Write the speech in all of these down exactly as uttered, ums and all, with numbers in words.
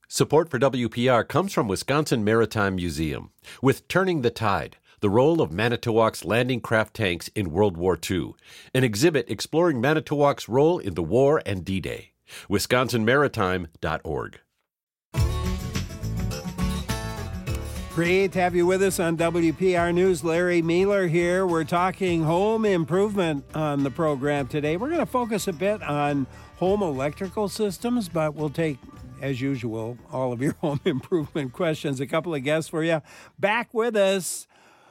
Support for W P R comes from Wisconsin Maritime Museum. With Turning the Tide, the role of Manitowoc's landing craft tanks in World War Two, an exhibit exploring Manitowoc's role in the war and D-Day. wisconsin maritime dot org. Great to have you with us on W P R News. Larry Mealer here. We're talking home improvement on the program today. We're going to focus a bit on home electrical systems, but we'll take, as usual, all of your home improvement questions. A couple of guests for you. Back with us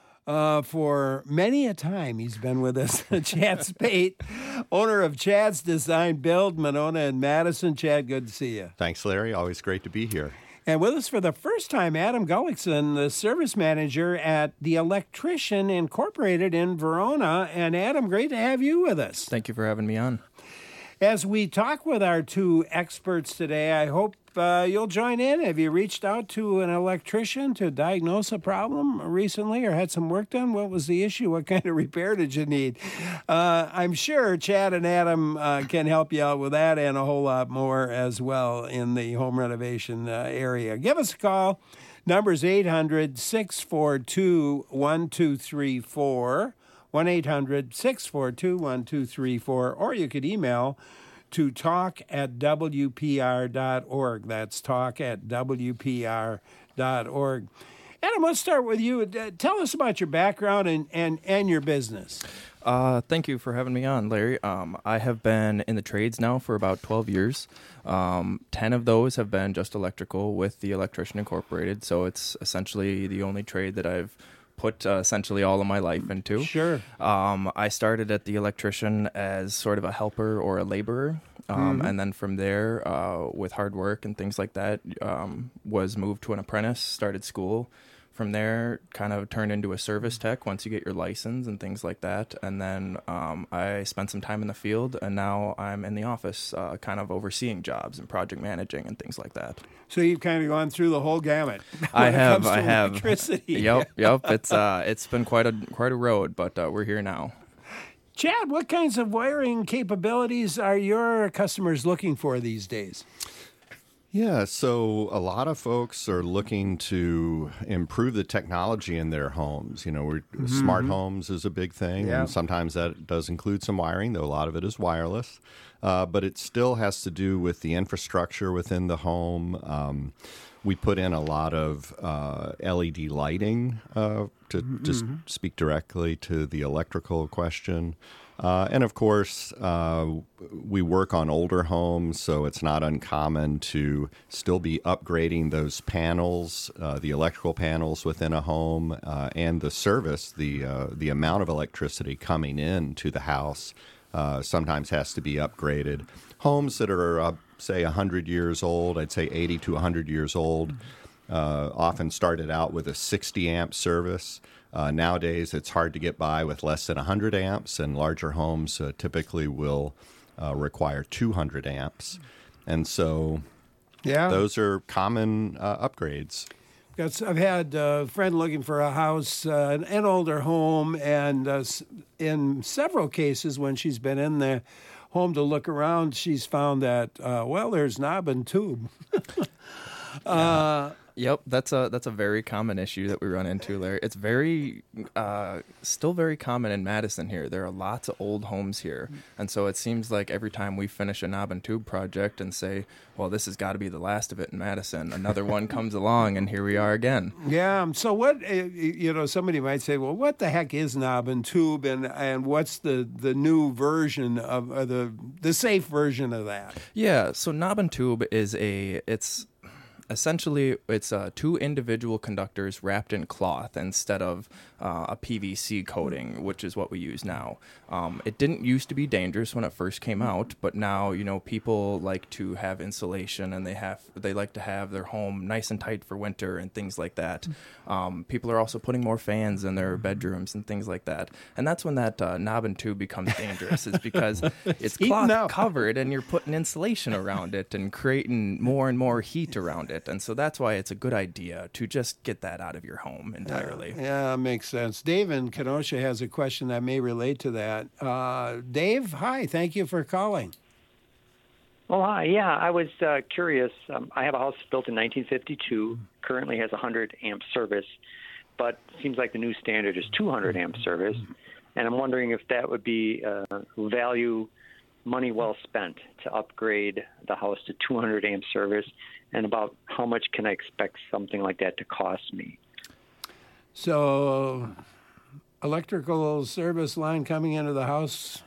uh, for many a time. He's been with us. Chad Spate, owner of Chad's Design Build, Monona and Madison. Chad, good to see you. Thanks, Larry. Always great to be here. And with us for the first time, Adam Gullickson, the service manager at The Electrician Incorporated in Verona. And Adam, great to have you with us. Thank you for having me on. As we talk with our two experts today, I hope uh, you'll join in. Have you reached out to an electrician to diagnose a problem recently or had some work done? What was the issue? What kind of repair did you need? Uh, I'm sure Chad and Adam uh, can help you out with that and a whole lot more as well in the home renovation uh, area. Give us a call. Number's eight hundred, six four two, one two three four. one eight hundred, six four two, one two three four, or you could email to talk at w p r dot org. That's talk at w p r dot org. Adam, let's start with you. Uh, tell us about your background and, and, and your business. Uh, thank you for having me on, Larry. Um, I have been in the trades now for about twelve years. Um, ten of those have been just electrical with the Electrician Incorporated, so it's essentially the only trade that I've put uh, essentially all of my life into. Sure. Um, I started at the Electrician as sort of a helper or a laborer, um, Mhm. and then from there, uh, with hard work and things like that, um, was moved to an apprentice, started school. From there, kind of turned into a service tech once you get your license and things like that. And then um, I spent some time in the field, and now I'm in the office uh, kind of overseeing jobs and project managing and things like that. So you've kind of gone through the whole gamut. I when it have, comes to I have. Electricity. Yep, yep. It's uh, it's been quite a quite a road, but uh, we're here now. Chad, what kinds of wiring capabilities are your customers looking for these days? Yeah, so a lot of folks are looking to improve the technology in their homes. You know, we're, mm-hmm. smart homes is a big thing, Yeah. and sometimes that does include some wiring, though a lot of it is wireless. Uh, but it still has to do with the infrastructure within the home. Um, we put in a lot of uh, L E D lighting uh, to Mm-hmm. just speak directly to the electrical question. Uh, and of course, uh, we work on older homes, so it's not uncommon to still be upgrading those panels, uh, the electrical panels within a home, uh, and the service, the uh, the amount of electricity coming in to the house uh, sometimes has to be upgraded. Homes that are, uh, say, one hundred years old, I'd say eighty to one hundred years old, uh, often started out with a sixty amp service. Uh, nowadays, it's hard to get by with less than one hundred amps, and larger homes uh, typically will uh, require two hundred amps. And so Yeah. those are common uh, upgrades. That's, I've had a friend looking for a house, uh, an older home, and uh, s- in several cases when she's been in the home to look around, she's found that, uh, well, there's knob and tube. uh, Yep, that's a that's a very common issue that we run into, Larry. It's very uh, still very common in Madison here. There are lots of old homes here, and so it seems like every time we finish a knob and tube project and say, "Well, this has got to be the last of it in Madison," another one comes along, and here we are again. yeah. um, So what, uh, you know, somebody might say, well, what the heck is knob and tube, and, and what's the, the new version of uh, the the safe version of that? Yeah, so knob and tube is a it's essentially it's uh, two individual conductors wrapped in cloth instead of uh, a P V C coating, which is what we use now. Um, it didn't used to be dangerous when it first came out, but now, you know, people like to have insulation, and they have they like to have their home nice and tight for winter and things like that. Um, people are also putting more fans in their bedrooms and things like that, and that's when that uh, knob and tube becomes dangerous. Is because it's heating cloth up. covered, and you're putting insulation around it and creating more and more heat around it, and so that's why it's a good idea to just get that out of your home entirely. Yeah, makes sense. Dave in Kenosha has a question that may relate to that. Uh, Dave, hi. Thank you for calling. Oh, hi. Yeah, I was uh, curious. Um, I have a house built in nineteen fifty-two, currently has one hundred amp service, but seems like the new standard is two hundred amp service. And I'm wondering if that would be uh, value, money well spent to upgrade the house to two hundred amp service, and about how much can I expect something like that to cost me? So, electrical service line coming into the house.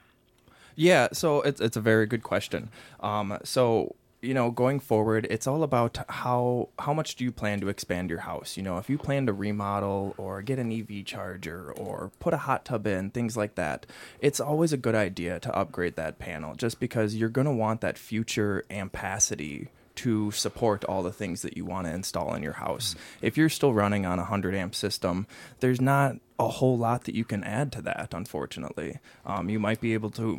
Yeah, so it's it's a very good question. Um, so you know, going forward, it's all about how how much do you plan to expand your house. You know, if you plan to remodel or get an E V charger or put a hot tub in, things like that, it's always a good idea to upgrade that panel, just because you're going to want that future ampacity to support all the things that you want to install in your house. If you're still running on a one hundred amp system, there's not a whole lot that you can add to that, unfortunately. Um, you might be able to,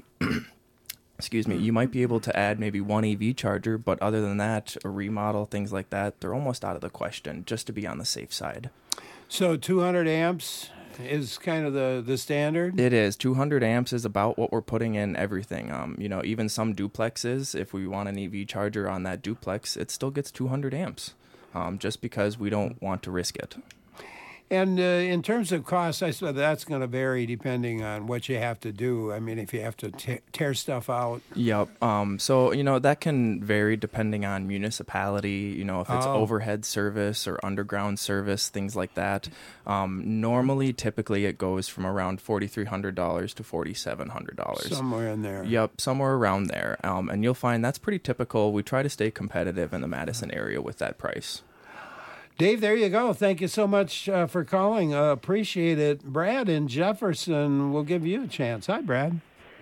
excuse me, you might be able to add maybe one E V charger, but other than that, a remodel, things like that, they're almost out of the question, just to be on the safe side. So two hundred amps is kind of the, the standard? It is. two hundred amps is about what we're putting in everything. Um, you know, even some duplexes, if we want an E V charger on that duplex, it still gets two hundred amps, um, just because we don't want to risk it. And uh, in terms of cost, I said that's going to vary depending on what you have to do. I mean, if you have to te- tear stuff out. Yep. Um, so, you know, that can vary depending on municipality, you know, if it's Oh. overhead service or underground service, things like that. Um, normally, typically, it goes from around four thousand three hundred dollars to four thousand seven hundred dollars. Somewhere in there. Yep, somewhere around there. Um, and you'll find that's pretty typical. We try to stay competitive in the Madison area with that price. Dave, there you go. Thank you so much uh, for calling. Uh, appreciate it. Brad in Jefferson will give you a chance. Hi, Brad.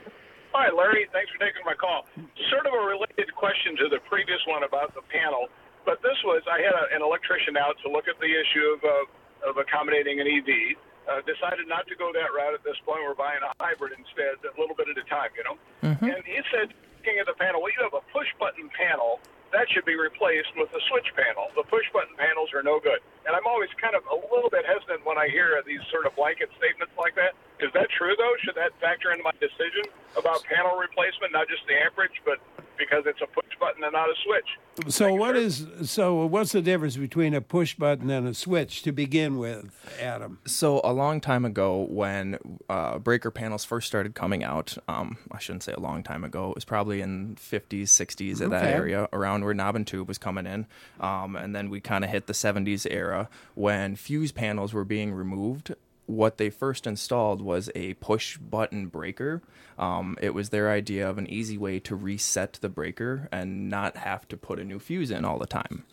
Hi, Larry. Thanks for taking my call. Sort of a related question to the previous one about the panel, but this was, I had a, an electrician out to look at the issue of, uh, of accommodating an E V. Uh, decided not to go that route at this point. We're buying a hybrid instead, a little bit at a time, you know. Mm-hmm. And he said, looking at the panel, well, you have a push-button panel. That should be replaced with a switch panel. The push-button panels are no good. And I'm always kind of a little bit hesitant when I hear these sort of blanket statements like that. Is that true, though? Should that factor into my decision about panel replacement, not just the amperage, but because it's a push button and not a switch? So Thank you, what sir. is so what's the difference between a push button and a switch to begin with, Adam? So a long time ago, when uh, breaker panels first started coming out, um, I shouldn't say a long time ago, it was probably in fifties, sixties, at that Okay. area, around where knob and tube was coming in. Um, and then we kind of hit the seventies era when fuse panels were being removed. What they first installed was a push button breaker. Um, it was their idea of an easy way to reset the breaker and not have to put a new fuse in all the time.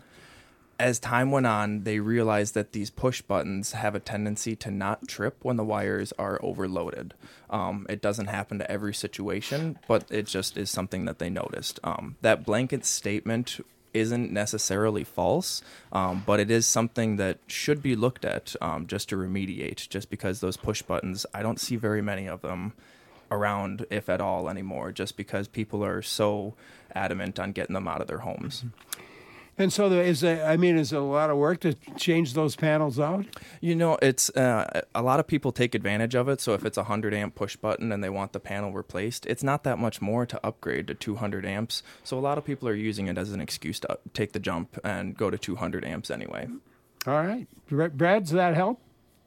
As time went on, they realized that these push buttons have a tendency to not trip when the wires are overloaded. Um, it doesn't happen to every situation, but it just is something that they noticed. Um, that blanket statement isn't necessarily false, um, but it is something that should be looked at um, just to remediate, just because those push buttons, I don't see very many of them around, if at all, anymore, just because people are so adamant on getting them out of their homes. And so there is a, I mean, is it a lot of work to change those panels out? You know, it's uh, a lot of people take advantage of it. So if it's a one hundred amp push button and they want the panel replaced, it's not that much more to upgrade to two hundred amps. So a lot of people are using it as an excuse to up- take the jump and go to two hundred amps anyway. All right. Br- Brad, does that help?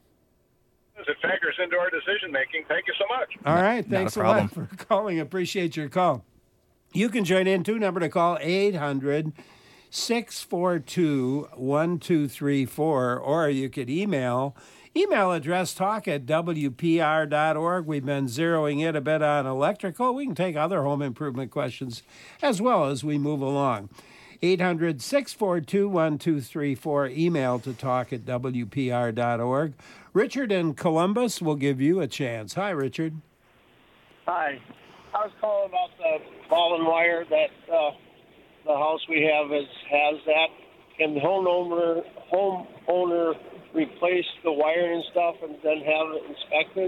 It factors into our decision making. Thank you so much. All right. not a Thanks a, lot problem. for calling. Appreciate your call. You can join in too. Number to call eight hundred six four two one two three four, or you could email. Email address talk at W P R dot org. We've been zeroing in a bit on electrical. We can take other home improvement questions as well as we move along. eight hundred six four two one two three four. Email to talk at W P R dot org. Richard in Columbus will give you a chance. Hi, Richard. Hi. I was calling about the ball and wire that uh, the house we have is has that. Can the homeowner homeowner replace the wiring and stuff and then have it inspected?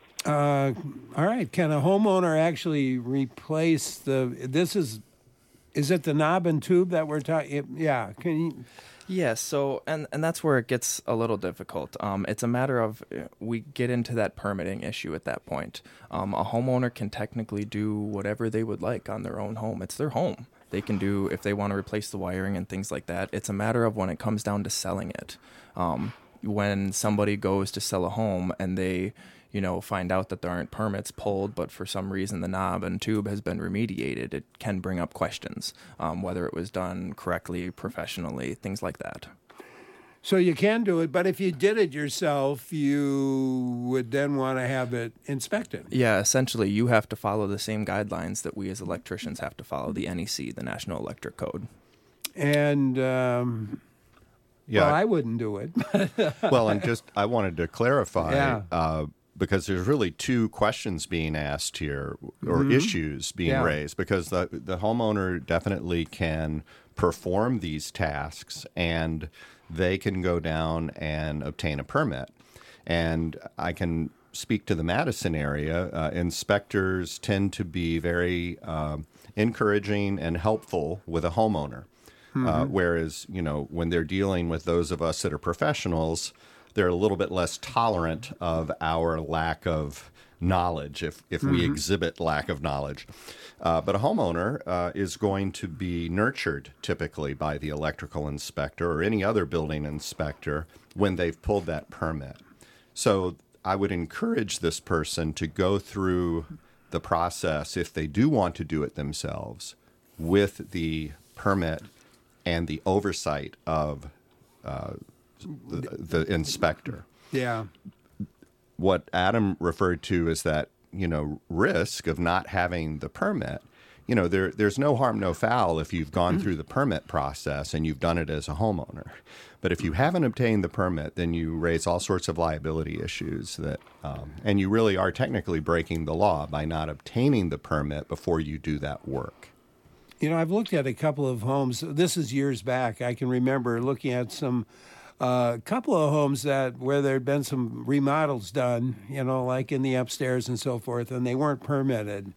Uh, all right. Can a homeowner actually replace the? This is Is it the knob and tube that we're talking? Yeah. Can you? Yes, so and and that's where it gets a little difficult. Um, it's a matter of uh, we get into that permitting issue at that point. Um, a homeowner can technically do whatever they would like on their own home. It's their home. They can do if they want to replace the wiring and things like that. It's a matter of when it comes down to selling it. Um, when somebody goes to sell a home and they, you know, find out that there aren't permits pulled, but for some reason the knob and tube has been remediated, it can bring up questions, um, whether it was done correctly, professionally, things like that. So you can do it, but if you did it yourself, you would then want to have it inspected. Yeah, essentially you have to follow the same guidelines that we as electricians have to follow, the N E C, the National Electric Code. And... Um, Yeah. Well, I wouldn't do it. Well, and just I wanted to clarify, Yeah. uh, because there's really two questions being asked here, or Mhm. issues being Yeah. raised, because the, the homeowner definitely can perform these tasks and they can go down and obtain a permit. And I can speak to the Madison area. Uh, inspectors tend to be very uh, encouraging and helpful with a homeowner. Uh, whereas, you know, when they're dealing with those of us that are professionals, they're a little bit less tolerant of our lack of knowledge if, if we exhibit lack of knowledge. Uh, but a homeowner uh, is going to be nurtured typically by the electrical inspector or any other building inspector when they've pulled that permit. So I would encourage this person to go through the process, if they do want to do it themselves, with the permit and the oversight of uh, the, the inspector. Yeah. What Adam referred to is that, you know, risk of not having the permit. You know, there there's no harm, no foul if you've gone through the permit process and you've done it as a homeowner. But if you haven't obtained the permit, then you raise all sorts of liability issues that, um, and you really are technically breaking the law by not obtaining the permit before you do that work. You know, I've looked at a couple of homes. This is years back. I can remember looking at some, a uh, couple of homes that where there'd been some remodels done, you know, like in the upstairs and so forth, and they weren't permitted.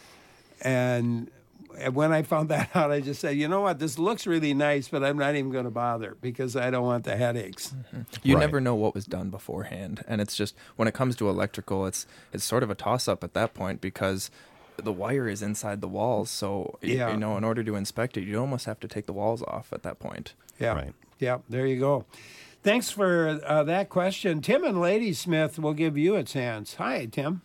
And when I found that out, I just said, you know what, this looks really nice, but I'm not even going to bother because I don't want the headaches. Mm-hmm. You Right. never know what was done beforehand. And it's just, when it comes to electrical, it's it's sort of a toss-up at that point because the wire is inside the walls. So, y- Yeah. you know, in order to inspect it, you almost have to take the walls off at that point. Yeah. Right. Yeah, there you go. Thanks for uh, that question. Tim and Ladysmith will give you a chance. Hi, Tim.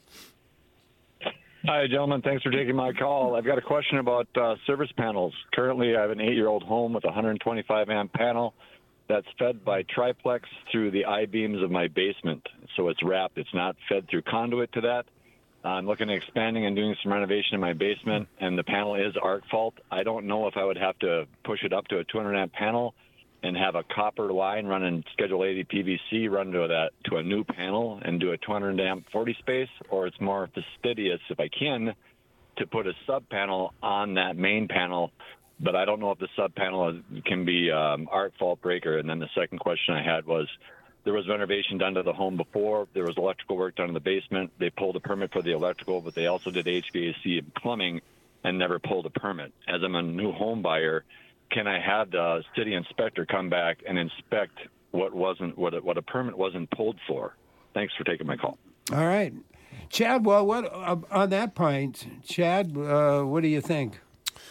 Hi, gentlemen. Thanks for taking my call. I've got a question about uh, service panels. Currently, I have an eight-year-old home with a one hundred twenty-five amp panel that's fed by triplex through the I-beams of my basement. So it's wrapped. It's not fed through conduit to that. I'm looking at expanding and doing some renovation in my basement, and the panel is arc fault. I don't know if I would have to push it up to a two hundred amp panel and have a copper line running Schedule eighty P V C run to that to a new panel and do a two hundred amp forty space, or it's more fastidious, if I can, to put a sub panel on that main panel. But I don't know if the sub panel can be um, arc fault breaker. And then the second question I had was, there was renovation done to the home before. There was electrical work done in the basement. They pulled a permit for the electrical, but they also did H V A C and plumbing and never pulled a permit. As I'm a new home buyer, can I have the city inspector come back and inspect what wasn't what a, what a permit wasn't pulled for? Thanks for taking my call. All right. Chad, well, what uh, on that point, Chad, uh, what do you think?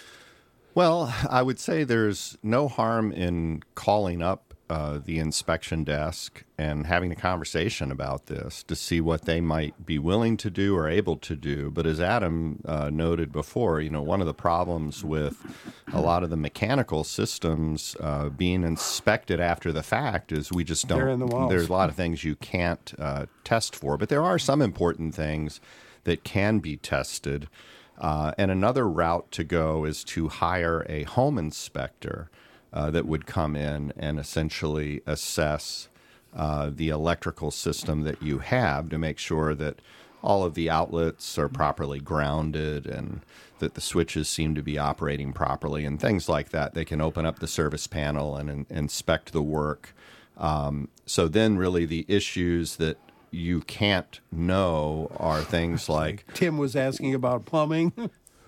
Well, I would say there's no harm in calling up uh, the inspection desk and having a conversation about this to see what they might be willing to do or able to do. But as Adam uh, noted before, you know, one of the problems with a lot of the mechanical systems uh, being inspected after the fact is we just don't. They're in the walls. There's a lot of things you can't uh, test for, but there are some important things that can be tested. Uh, and another route to go is to hire a home inspector uh, that would come in and essentially assess uh, the electrical system that you have to make sure that all of the outlets are properly grounded and that the switches seem to be operating properly and things like that. They can open up the service panel and, and inspect the work. Um, so then really the issues that you can't know are things like... Tim was asking about plumbing.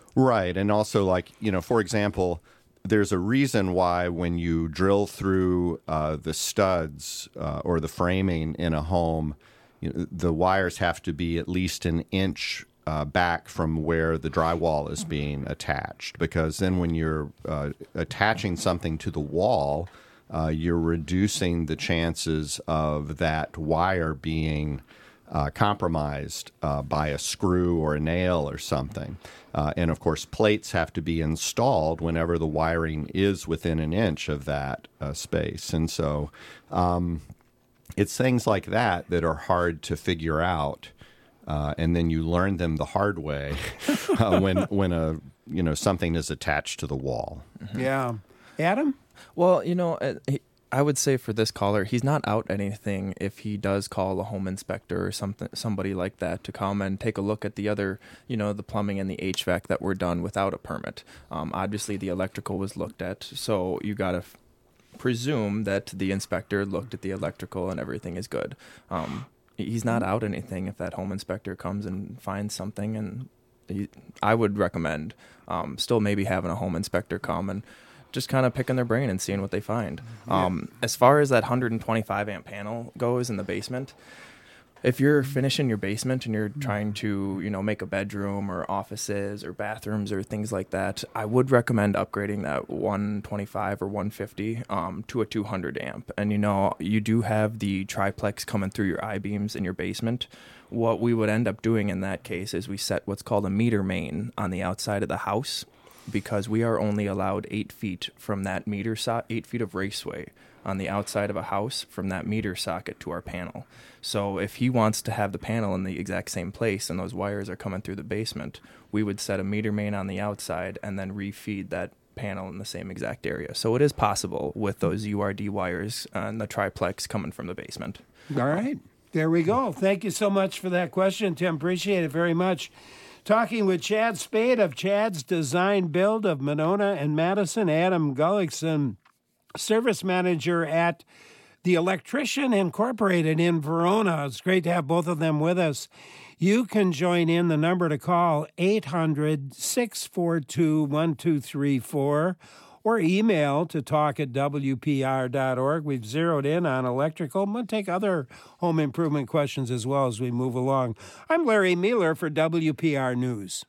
Right. And also, like, you know, for example, there's a reason why when you drill through uh, the studs uh, or the framing in a home, you know, the wires have to be at least an inch uh, back from where the drywall is being attached, because then when you're uh, attaching something to the wall, uh, you're reducing the chances of that wire being Uh, compromised uh, by a screw or a nail or something. Uh, and of course, plates have to be installed whenever the wiring is within an inch of that uh, space. And so um, it's things like that that are hard to figure out. Uh, and then you learn them the hard way uh, when when a you know something is attached to the wall. Mm-hmm. Yeah, Adam. Well, you know, uh, he, I would say for this caller, he's not out anything if he does call a home inspector or something, somebody like that to come and take a look at the other, you know, the plumbing and the H V A C that were done without a permit. Um, obviously, the electrical was looked at, so you got to f- presume that the inspector looked at the electrical and everything is good. Um, he's not out anything if that home inspector comes and finds something, and he, I would recommend um, still maybe having a home inspector come and just kind of picking their brain and seeing what they find. Yeah. Um, as far as that one hundred twenty-five amp panel goes in the basement, if you're finishing your basement and you're trying to, you know, make a bedroom or offices or bathrooms or things like that, I would recommend upgrading that one twenty-five or one fifty um, to a two hundred amp. And, you know, you do have the triplex coming through your I-beams in your basement. What we would end up doing in that case is we set what's called a meter main on the outside of the house, because we are only allowed eight feet from that meter so- eight feet of raceway on the outside of a house from that meter socket to our panel. So if he wants to have the panel in the exact same place and those wires are coming through the basement, we would set a meter main on the outside and then refeed that panel in the same exact area. So it is possible with those U R D wires and the triplex coming from the basement. All right. There we go. Thank you so much for that question, Tim. Appreciate it very much. Talking with Chad Spade of Chad's Design Build of Monona and Madison, Adam Gullickson, service manager at The Electrician Incorporated in Verona. It's great to have both of them with us. You can join in. The number to call, eight hundred, six four two, one two three four, or email to talk at W P R dot org. We've zeroed in on electrical. I'm going to take other home improvement questions as well as we move along. I'm Larry Mueller for W P R News.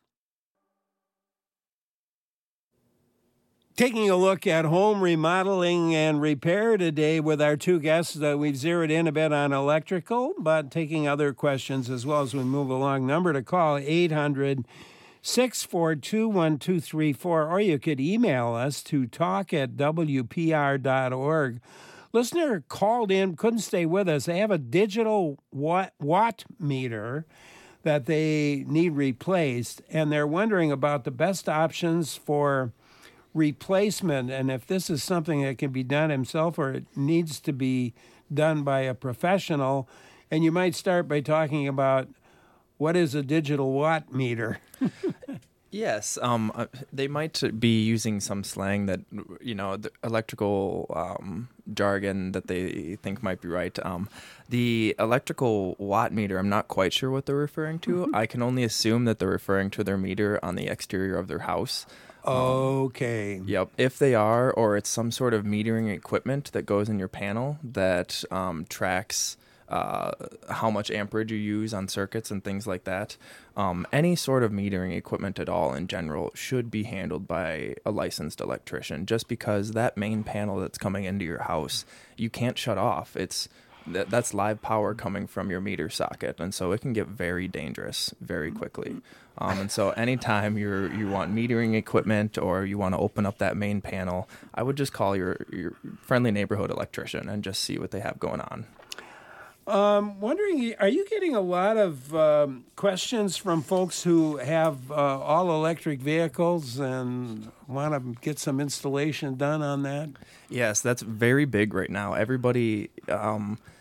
Taking a look at home remodeling and repair today with our two guests. Uh, we've zeroed in a bit on electrical, but taking other questions as well as we move along. Number to call, eight hundred, six four two, one two three four, or you could email us to talk at W P R dot org. Listener called in, couldn't stay with us. They have a digital watt, watt meter that they need replaced, and they're wondering about the best options for replacement and if this is something that can be done himself or it needs to be done by a professional. And you might start by talking about what is a digital watt meter. Yes, um, uh, they might be using some slang that, you know, the electrical um, jargon that they think might be right. Um, the electrical watt meter, I'm not quite sure what they're referring to. Mm-hmm. I can only assume that they're referring to their meter on the exterior of their house. Okay. Um, yep. If they are, or it's some sort of metering equipment that goes in your panel that um, tracks uh, how much amperage you use on circuits and things like that. Um, any sort of metering equipment at all in general should be handled by a licensed electrician, just because that main panel that's coming into your house, you can't shut off. It's that, that's live power coming from your meter socket, and so it can get very dangerous very quickly. Um, and so anytime you're you want metering equipment or you want to open up that main panel, I would just call your, your friendly neighborhood electrician and just see what they have going on. Um, wondering, are you getting a lot of um, questions from folks who have uh, all electric vehicles and want to get some installation done on that? Yes, that's very big right now. Everybody um,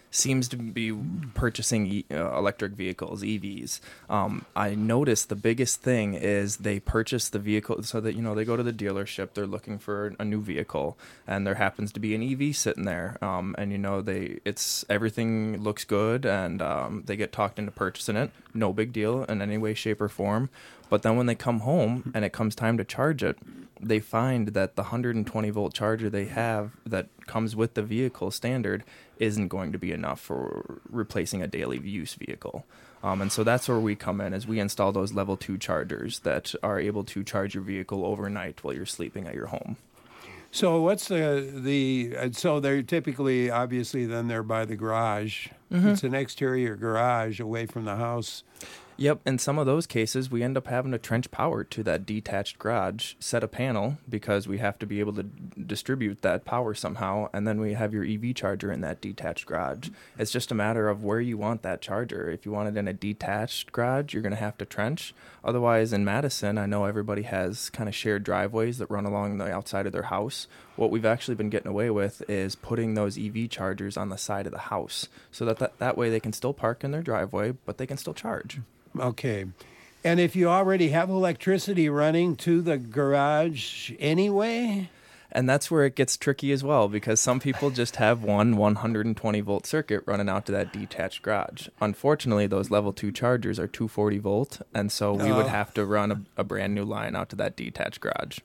seems to be purchasing e- uh, electric vehicles, E Vs. Um, I noticed the biggest thing is they purchase the vehicle so that, you know, they go to the dealership, they're looking for a new vehicle, and there happens to be an E V sitting there. Um, and, you know, they it's everything looks good, and um, they get talked into purchasing it. No big deal in any way, shape, or form. But then when they come home and it comes time to charge it, they find that the one hundred twenty volt charger they have that comes with the vehicle standard isn't going to be enough for replacing a daily use vehicle. Um, and so that's where we come in, as we install those level two chargers that are able to charge your vehicle overnight while you're sleeping at your home. So what's the, the uh, so they're typically, obviously, then they're by the garage. Mm-hmm. It's an exterior garage away from the house. Yep, in some of those cases, we end up having to trench power to that detached garage, set a panel, because we have to be able to d- distribute that power somehow, and then we have your E V charger in that detached garage. It's just a matter of where you want that charger. If you want it in a detached garage, you're going to have to trench. Otherwise, in Madison, I know everybody has kind of shared driveways that run along the outside of their house. What we've actually been getting away with is putting those E V chargers on the side of the house, so that that, that way they can still park in their driveway, but they can still charge. Okay. And if you already have electricity running to the garage anyway? And that's where it gets tricky as well, because some people just have one one hundred twenty volt circuit running out to that detached garage. Unfortunately, those level two chargers are two forty volt, and so we oh. would have to run a, a brand new line out to that detached garage.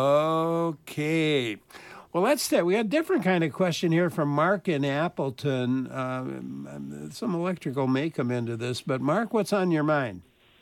Okay. Well, that's that. We had a different kind of question here from Mark in Appleton. Um, some electrical may come into this, but Mark, what's on your mind?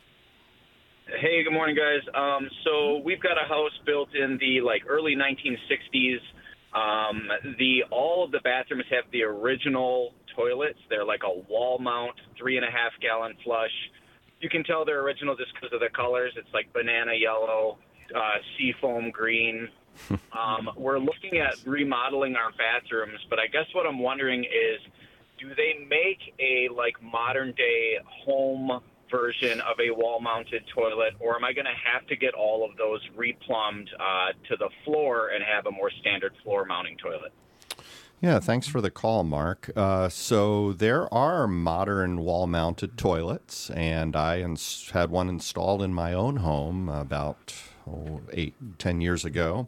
Hey, good morning, guys. Um, so we've got a house built in the like early nineteen sixties. Um, the all of the bathrooms have the original toilets. They're like a wall mount, three and a half gallon flush. You can tell they're original just because of the colors. It's like banana yellow, uh, seafoam green. Um, we're looking at remodeling our bathrooms, but I guess what I'm wondering is, do they make a like modern day home version of a wall-mounted toilet, or am I going to have to get all of those replumbed uh, to the floor and have a more standard floor mounting toilet? Yeah, thanks for the call, Mark. Uh, so there are modern wall-mounted toilets, and I ins- had one installed in my own home about oh, eight, ten years ago.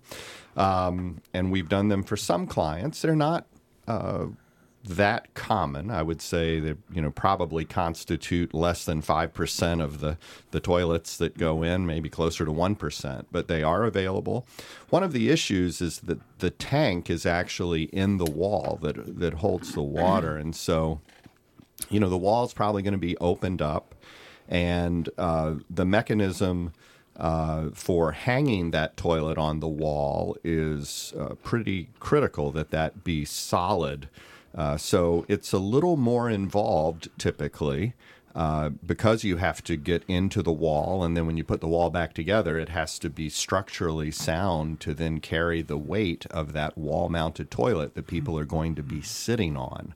Um, and we've done them for some clients. They're not uh, that common. I would say they, you know, probably constitute less than five percent of the, the toilets that go in, maybe closer to one percent, but they are available. One of the issues is that the tank is actually in the wall that that holds the water. And so, you know, the wall is probably going to be opened up, and uh, the mechanism Uh, for hanging that toilet on the wall is uh, pretty critical that that be solid. Uh, so it's a little more involved typically uh, because you have to get into the wall, and then when you put the wall back together, it has to be structurally sound to then carry the weight of that wall-mounted toilet that people are going to be sitting on.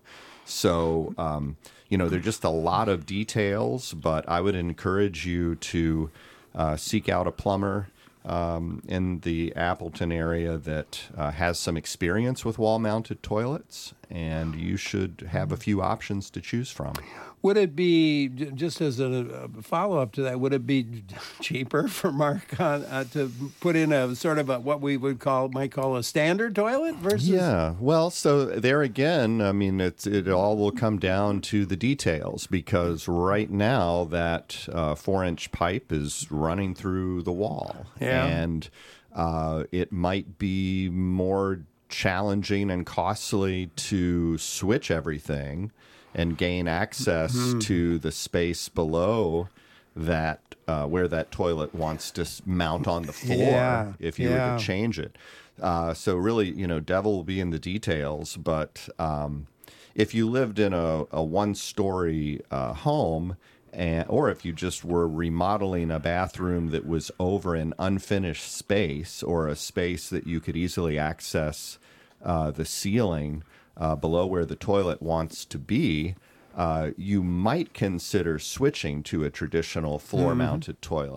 So, um, you know, there are just a lot of details, but I would encourage you to Uh, seek out a plumber um, in the Appleton area that uh, has some experience with wall-mounted toilets, and you should have a few options to choose from. Would it be, just as a follow-up to that, would it be cheaper for Mark on, uh, to put in a sort of a, what we would call, might call a standard toilet versus? Yeah, well, so there again, I mean, it's, it all will come down to the details, because right now that uh, four-inch pipe is running through the wall. Yeah. And uh, it might be more challenging and costly to switch everything and gain access mm-hmm. to the space below that uh, where that toilet wants to mount on the floor yeah, if you yeah. were to change it. Uh, so really, you know, devil will be in the details. But um, if you lived in a, a one-story uh, home, and, or if you just were remodeling a bathroom that was over an unfinished space, or a space that you could easily access uh, the ceiling Uh, below where the toilet wants to be, uh, you might consider switching to a traditional floor-mounted mm-hmm. toilet.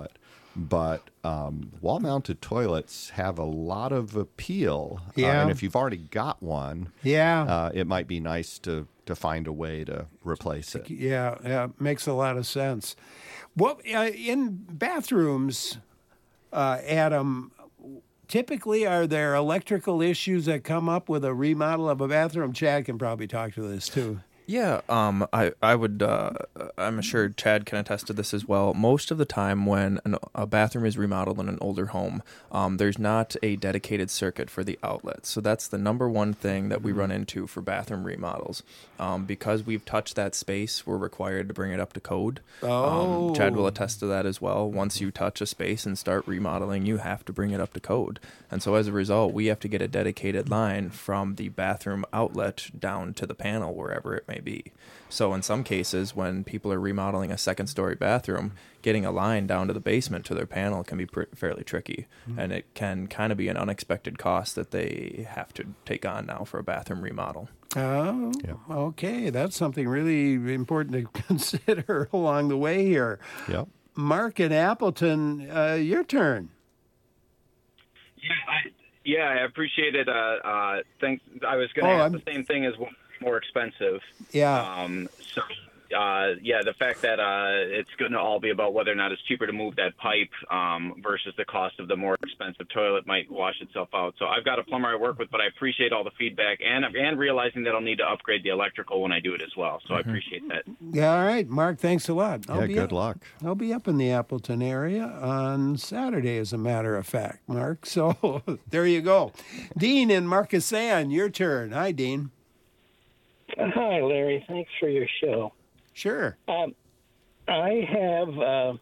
But um, wall-mounted toilets have a lot of appeal. Yeah. Uh, and if you've already got one, Yeah. uh, it might be nice to, to find a way to replace it. Yeah, yeah, makes a lot of sense. What uh, in bathrooms, uh, Adam? Typically, are there electrical issues that come up with a remodel of a bathroom? Chad can probably talk to this too. Yeah, um, I I would uh, I'm sure Chad can attest to this as well. Most of the time, when an, a bathroom is remodeled in an older home, um, there's not a dedicated circuit for the outlet. So that's the number one thing that we run into for bathroom remodels. Um, because we've touched that space, we're required to bring it up to code. Oh. Um, Chad will attest to that as well. Once you touch a space and start remodeling, you have to bring it up to code. And so as a result, we have to get a dedicated line from the bathroom outlet down to the panel, wherever it may be. So in some cases, when people are remodeling a second story bathroom, getting a line down to the basement to their panel can be pr- fairly tricky. Mm-hmm. And it can kind of be an unexpected cost that they have to take on now for a bathroom remodel. Oh, Yep. okay. That's something really important to consider along the way here. Yep. Mark in Appleton, uh, your turn. Yeah, I, yeah, I appreciate it. Uh, uh, thanks. I was going to Oh, ask I'm- the same thing as what's more expensive. Yeah. Um, so, uh, yeah, the fact that uh, it's going to all be about whether or not it's cheaper to move that pipe um, versus the cost of the more expensive toilet might wash itself out. So I've got a plumber I work with, but I appreciate all the feedback and and realizing that I'll need to upgrade the electrical when I do it as well. So I appreciate that. Yeah, all right. Mark, thanks a lot. I'll Yeah, be good up, luck. I'll be up in the Appleton area on Saturday, as a matter of fact, Mark. So there you go. Dean in Marquesan, your turn. Hi, Dean. Hi, Larry. Thanks for your show. Sure. Um, I have, uh,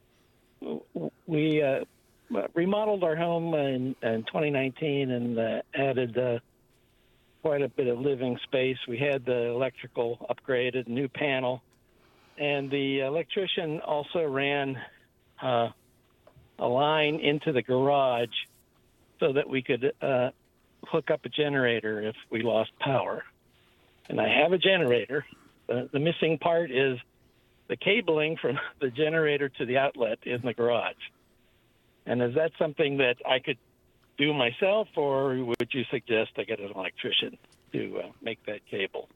we uh, remodeled our home in, in twenty nineteen and uh, added uh, quite a bit of living space. We had the electrical upgraded, new panel, and the electrician also ran uh, a line into the garage so that we could uh, hook up a generator if we lost power. And I have a generator. The, the missing part is the cabling from the generator to the outlet in the garage. And is that something that I could do myself, or would you suggest I get an electrician to uh, make that cable?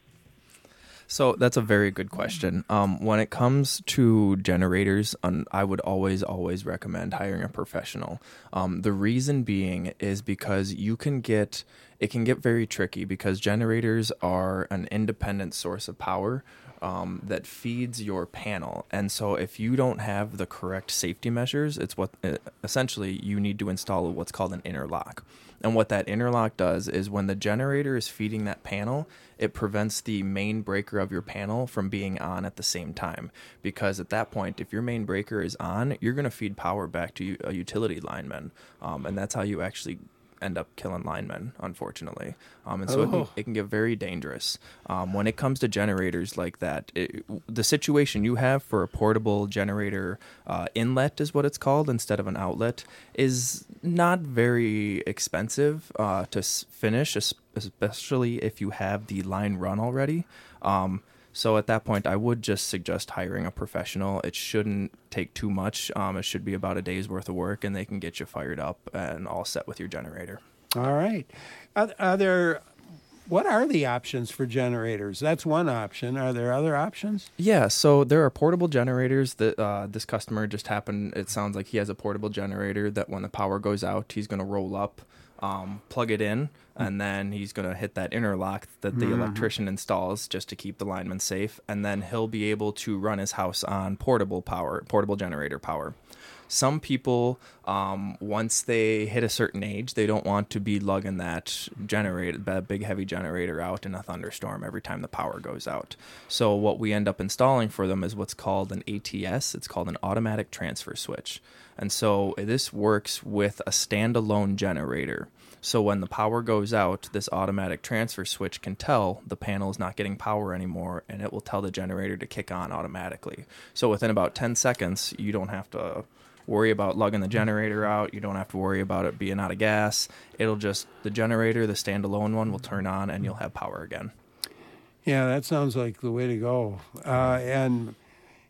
So that's a very good question. Um, when it comes to generators, um, I would always, always recommend hiring a professional. Um, the reason being is because you can get, it can get very tricky because generators are an independent source of power um, that feeds your panel. And so if you don't have the correct safety measures, it's what uh, essentially you need to install what's called an interlock. And what that interlock does is when the generator is feeding that panel, it prevents the main breaker of your panel from being on at the same time. Because at that point, if your main breaker is on, you're going to feed power back to a utility lineman. Um, and that's how you actually end up killing linemen, unfortunately. Um, and so it, can, it can get very dangerous. Um, when it comes to generators like that, it, the situation you have for a portable generator uh, inlet is what it's called instead of an outlet is not very expensive uh, to s- finish, especially if you have the line run already. Um, So at that point, I would just suggest hiring a professional. It shouldn't take too much. Um, it should be about a day's worth of work, and they can get you fired up and all set with your generator. All right. Are, are there, what are the options for generators? That's one option. Are there other options? Yeah, so there are portable generators that uh, this customer just happened. It sounds like he has a portable generator that when the power goes out, he's going to roll up, um, plug it in, and then he's going to hit that interlock that the mm-hmm. electrician installs just to keep the lineman safe, and then he'll be able to run his house on portable power, portable generator power. Some people, um, once they hit a certain age, they don't want to be lugging that generator, that big heavy generator out in a thunderstorm every time the power goes out. So what we end up installing for them is what's called an A T S. It's called an automatic transfer switch. And so this works with a standalone generator. So when the power goes out, this automatic transfer switch can tell the panel is not getting power anymore, and it will tell the generator to kick on automatically. So within about ten seconds, you don't have to worry about lugging the generator out. You don't have to worry about it being out of gas. It'll just, the generator, the standalone one, will turn on, and you'll have power again. Yeah, that sounds like the way to go. Uh, and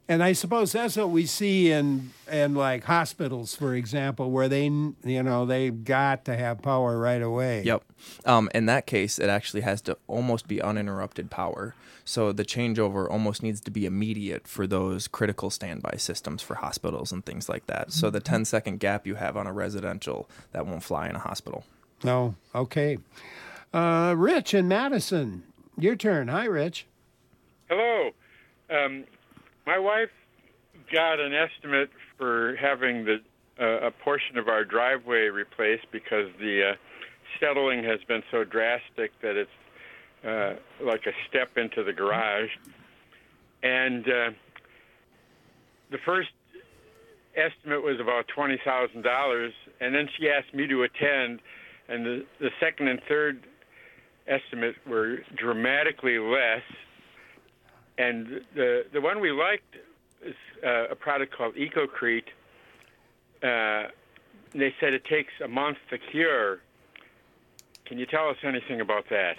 And I suppose that's what we see in in like hospitals, for example, where they, you know, they've got to have power right away. Yep. Um, in that case, it actually has to almost be uninterrupted power. So the changeover almost needs to be immediate for those critical standby systems for hospitals and things like that. So the ten second gap you have on a residential, that won't fly in a hospital. No. Okay. Uh, Rich in Madison, your turn. Hi, Rich. Hello. Um, my wife got an estimate for having the uh, a portion of our driveway replaced because the uh, settling has been so drastic that it's uh, like a step into the garage. And uh, the first estimate was about twenty thousand dollars, and then she asked me to attend, and the, the second and third estimate were dramatically less. And the the one we liked is uh, a product called EcoCrete. Uh, they said it takes a month to cure. Can you tell us anything about that?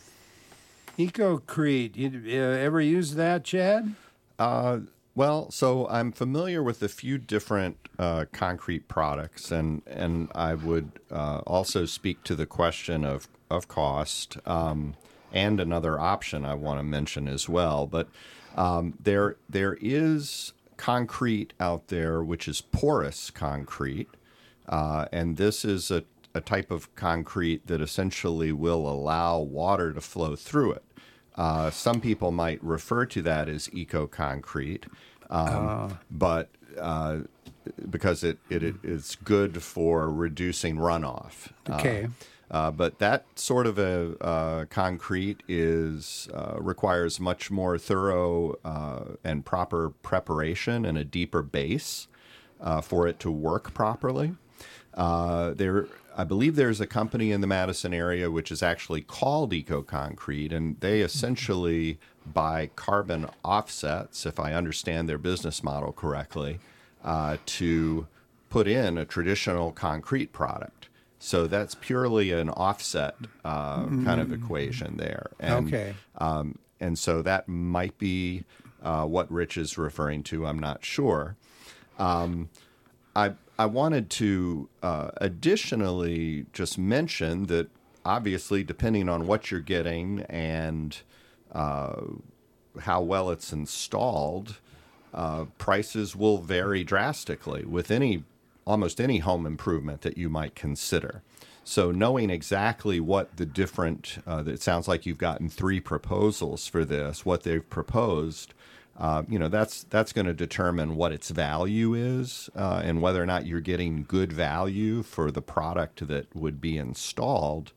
EcoCrete. You uh, ever use that, Chad? Uh, well, so I'm familiar with a few different uh, concrete products, and and I would uh, also speak to the question of of cost. Um, And another option I want to mention as well, but um, there there is concrete out there which is porous concrete, uh, and this is a, a type of concrete that essentially will allow water to flow through it. Uh, some people might refer to that as eco-concrete, um, uh. but uh, because it, it, it is good for reducing runoff. Okay. Uh, Uh, but that sort of a uh, concrete is uh, requires much more thorough uh, and proper preparation and a deeper base uh, for it to work properly. Uh, there, I believe there's a company in the Madison area which is actually called Eco Concrete, and they essentially buy carbon offsets, if I understand their business model correctly, uh, to put in a traditional concrete product. So that's purely an offset uh, kind of equation there. And, okay. Um, and so that might be uh, what Rich is referring to. I'm not sure. Um, I I wanted to uh, additionally just mention that obviously depending on what you're getting and uh, how well it's installed, uh, prices will vary drastically with any almost any home improvement that you might consider. So knowing exactly what the different, uh, it sounds like you've gotten three proposals for this, what they've proposed, uh, you know, that's that's going to determine what its value is uh, and whether or not you're getting good value for the product that would be installed.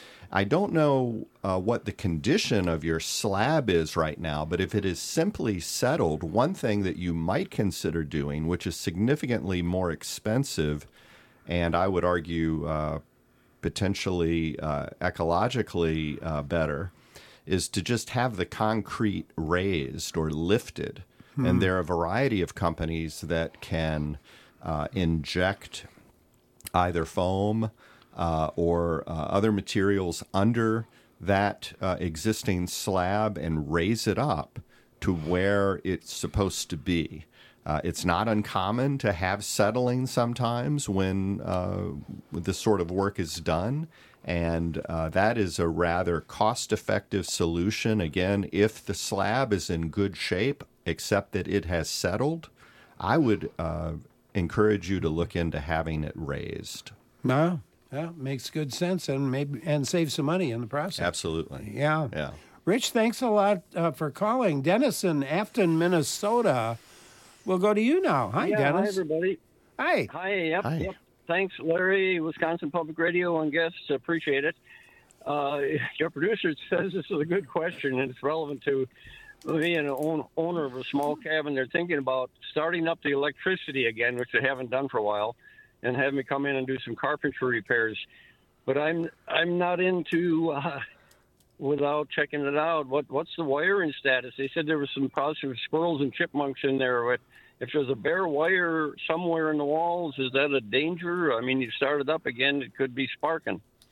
I don't know uh, what the condition of your slab is right now, but if it is simply settled, one thing that you might consider doing, which is significantly more expensive, and I would argue uh, potentially uh, ecologically uh, better, is to just have the concrete raised or lifted. Hmm. And there are a variety of companies that can uh, inject either foam Uh, or uh, other materials under that uh, existing slab and raise it up to where it's supposed to be. Uh, it's not uncommon to have settling sometimes when uh, this sort of work is done, and uh, that is a rather cost-effective solution. Again, if the slab is in good shape, except that it has settled, I would uh, encourage you to look into having it raised. No. Yeah, makes good sense and maybe and save some money in the process. Absolutely. Yeah. Yeah. Rich, thanks a lot uh, for calling. Dennis in Afton, Minnesota. We'll go to you now. Hi, yeah, Dennis. Hi, everybody. Hi. Hi. Yep. Hi. Yep. Thanks, Larry, Wisconsin Public Radio, and guests. Appreciate it. Uh, your producer says this is a good question, and it's relevant to me and an own, owner of a small cabin. They're thinking about starting up the electricity again, which they haven't done for a while, and have me come in and do some carpentry repairs. But I'm I'm not into, uh, without checking it out, what what's the wiring status? They said there was some positive squirrels and chipmunks in there. But if there's a bare wire somewhere in the walls, is that a danger? I mean, you start it up again, it could be sparking.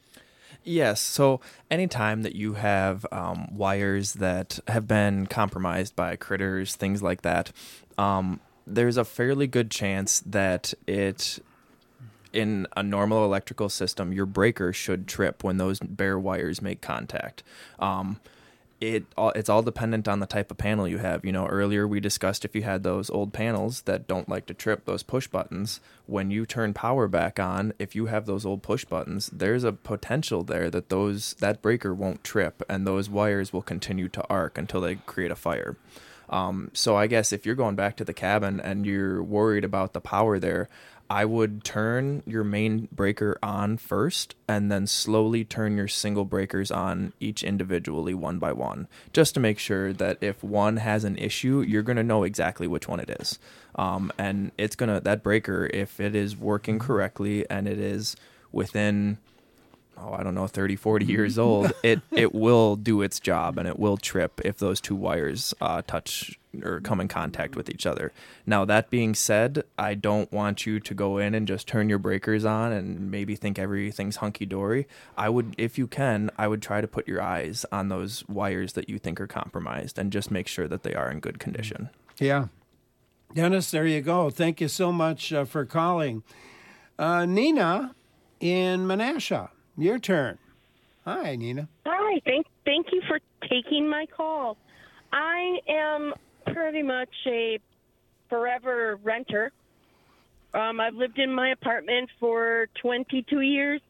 Yes. So anytime that you have um, wires that have been compromised by critters, things like that, um, there's a fairly good chance that it, in a normal electrical system, your breaker should trip when those bare wires make contact. Um, It it's all dependent on the type of panel you have. You know, earlier we discussed if you had those old panels that don't like to trip, those push buttons, when you turn power back on, if you have those old push buttons, there's a potential there that those that breaker won't trip and those wires will continue to arc until they create a fire. Um, so I guess if you're going back to the cabin and you're worried about the power there, I would turn your main breaker on first and then slowly turn your single breakers on each individually one by one, just to make sure that if one has an issue, you're going to know exactly which one it is. Um, and it's going to, that breaker, if it is working correctly and it is within, oh, I don't know, thirty, forty years old, it, it will do its job and it will trip if those two wires uh, touch or come in contact with each other. Now, that being said, I don't want you to go in and just turn your breakers on and maybe think everything's hunky-dory. I would, if you can, I would try to put your eyes on those wires that you think are compromised and just make sure that they are in good condition. Yeah. Dennis, there you go. Thank you so much uh, for calling. Uh, Nina in Menasha, your turn. Hi, Nina. Hi, thank thank you for taking my call. I am pretty much a forever renter. Um, I've lived in my apartment for twenty-two years,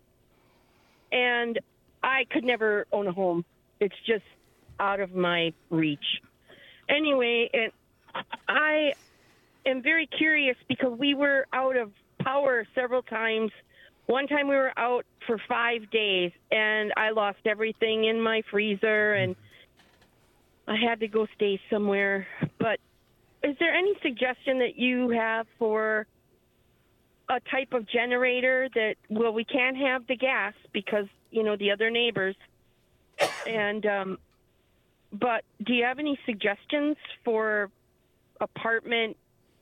and I could never own a home. It's just out of my reach. Anyway, and I am very curious because we were out of power several times. One time we were out for five days, and I lost everything in my freezer, and I had to go stay somewhere. But is there any suggestion that you have for a type of generator that, well, we can't have the gas because, you know, the other neighbors. And, um, but do you have any suggestions for apartment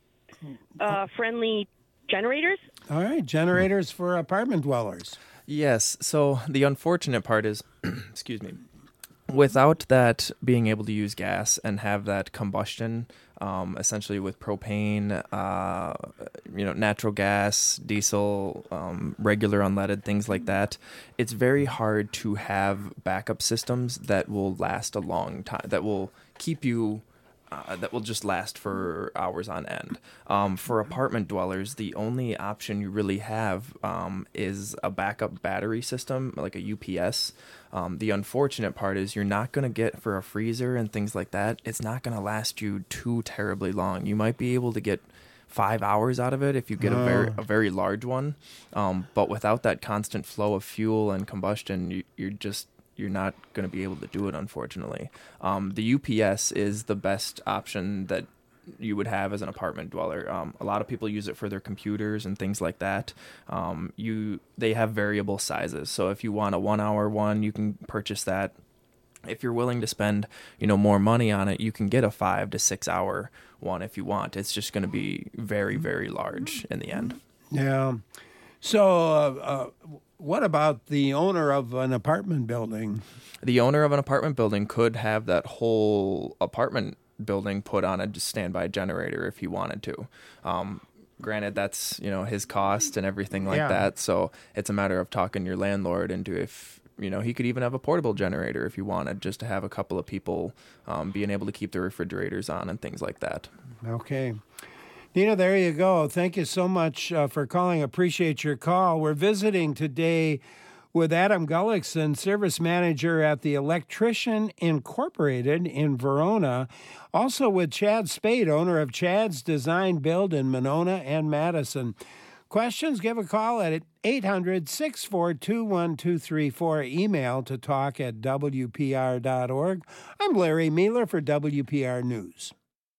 uh, friendly generators? All right, generators for apartment dwellers. Yes. So the unfortunate part is, excuse me, without that being able to use gas and have that combustion, um, essentially with propane, uh, you know, natural gas, diesel, um, regular unleaded, things like that, it's very hard to have backup systems that will last a long time, that will keep you Uh, that will just last for hours on end. Um, for apartment dwellers, the only option you really have um, is a backup battery system, like a U P S. Um, the unfortunate part is you're not going to get, for a freezer and things like that, it's not going to last you too terribly long. You might be able to get five hours out of it if you get oh. a very a very large one, um, but without that constant flow of fuel and combustion, you, you're just you're not going to be able to do it, unfortunately. Um, the U P S is the best option that you would have as an apartment dweller. Um, a lot of people use it for their computers and things like that. Um, you they have variable sizes, so if you want a one-hour one, you can purchase that. If you're willing to spend, you know, more money on it, you can get a five to six hour one if you want. It's just going to be very, very large in the end. Yeah. So, uh, uh, what about the owner of an apartment building? The owner of an apartment building could have that whole apartment building put on a standby generator if he wanted to. Um, granted, that's, you know, his cost and everything like Yeah. that. So it's a matter of talking your landlord into if, you know, he could even have a portable generator if you wanted, just to have a couple of people um, being able to keep the refrigerators on and things like that. Okay. Nina, there you go. Thank you so much uh, for calling. Appreciate your call. We're visiting today with Adam Gullickson, service manager at the Electrician Incorporated in Verona. Also with Chad Spade, owner of Chad's Design Build in Monona and Madison. Questions, give a call at eight hundred, six four two, one two three four. Email to talk at W P R dot org. I'm Larry Mealer for W P R News.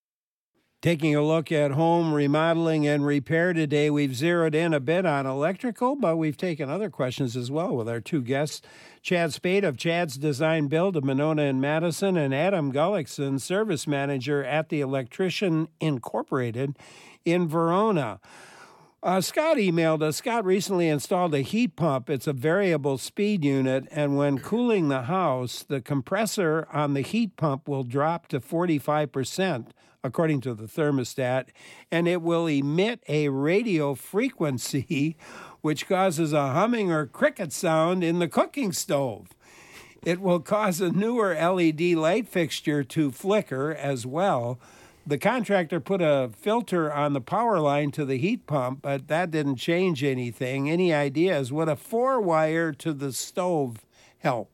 Taking a look at home remodeling and repair today, we've zeroed in a bit on electrical, but we've taken other questions as well with our two guests, Chad Spade of Chad's Design Build of Monona and Madison, and Adam Gullickson, service manager at the Electrician Incorporated in Verona. Uh, Scott emailed us. Scott recently installed a heat pump. It's a variable speed unit, and when cooling the house, the compressor on the heat pump will drop to forty-five percent, according to the thermostat, and it will emit a radio frequency which causes a humming or cricket sound in the cooking stove. It will cause a newer L E D light fixture to flicker as well. The contractor put a filter on the power line to the heat pump, but that didn't change anything. Any ideas? Would a four-wire to the stove help?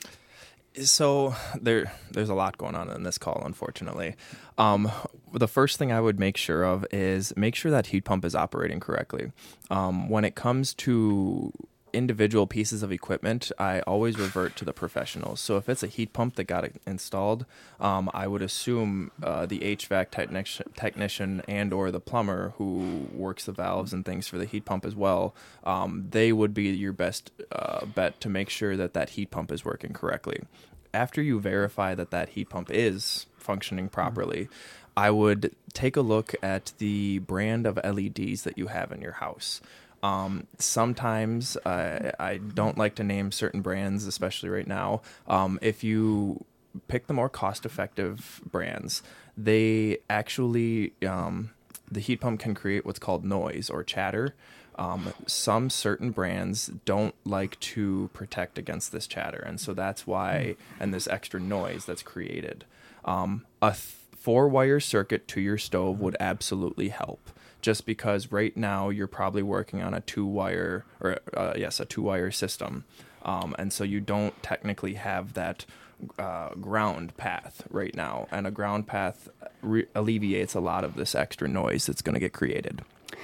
So there, there's a lot going on in this call, unfortunately. Um, the first thing I would make sure of is make sure that heat pump is operating correctly. Um, when it comes to individual pieces of equipment, I always revert to the professionals. So if it's a heat pump that got installed, um, I would assume uh, the H V A C technician, technician and or the plumber who works the valves and things for the heat pump as well, um, they would be your best uh, bet to make sure that that heat pump is working correctly. After you verify that that heat pump is functioning properly, I would take a look at the brand of L E Ds that you have in your house. Um, sometimes uh, I don't like to name certain brands, especially right now. Um, if you pick the more cost-effective brands, they actually, um, the heat pump can create what's called noise or chatter. Um, some certain brands don't like to protect against this chatter, and so that's why, and this extra noise that's created. Um, a th- four-wire circuit to your stove would absolutely help. Just because right now you're probably working on a two-wire, or uh, yes, a two-wire system, um, and so you don't technically have that uh, ground path right now, and a ground path re- alleviates a lot of this extra noise that's going to get created.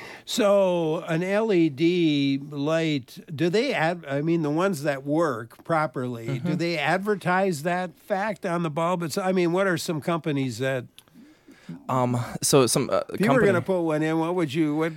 So an L E D light, do they ad? I mean, the ones that work properly, mm-hmm. do they advertise that fact on the bulb? It's, I mean, what are some companies that? Um, so some uh, if you company, were going to put one in, what would you, what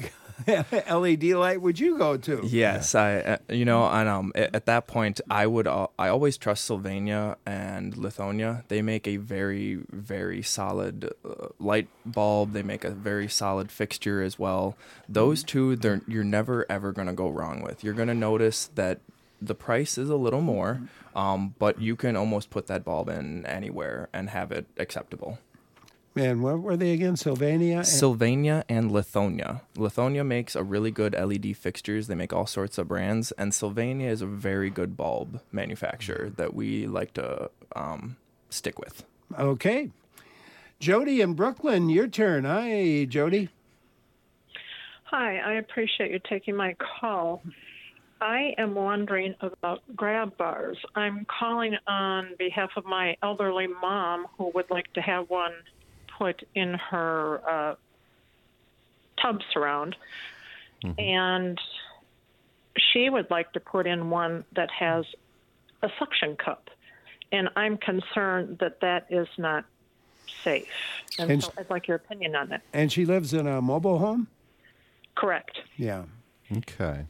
L E D light would you go to? Yes, yeah. I, uh, you know, and um, at, at that point, I would, uh, I always trust Sylvania and Lithonia. They make a very, very solid uh, light bulb. They make a very solid fixture as well. Those two, they're you're never ever going to go wrong with. You're going to notice that the price is a little more, um, but you can almost put that bulb in anywhere and have it acceptable. And what were they again? Sylvania? And- Sylvania and Lithonia. Lithonia makes a really good L E D fixtures. They make all sorts of brands. And Sylvania is a very good bulb manufacturer that we like to um, stick with. Okay. Jody in Brooklyn, your turn. Hi, Jody. Hi, I appreciate you taking my call. I am wondering about grab bars. I'm calling on behalf of my elderly mom who would like to have one put in her uh, tub surround, mm-hmm. and she would like to put in one that has a suction cup, and I'm concerned that that is not safe, and, and so I'd like your opinion on that. And she lives in a mobile home? Correct. Yeah. Okay.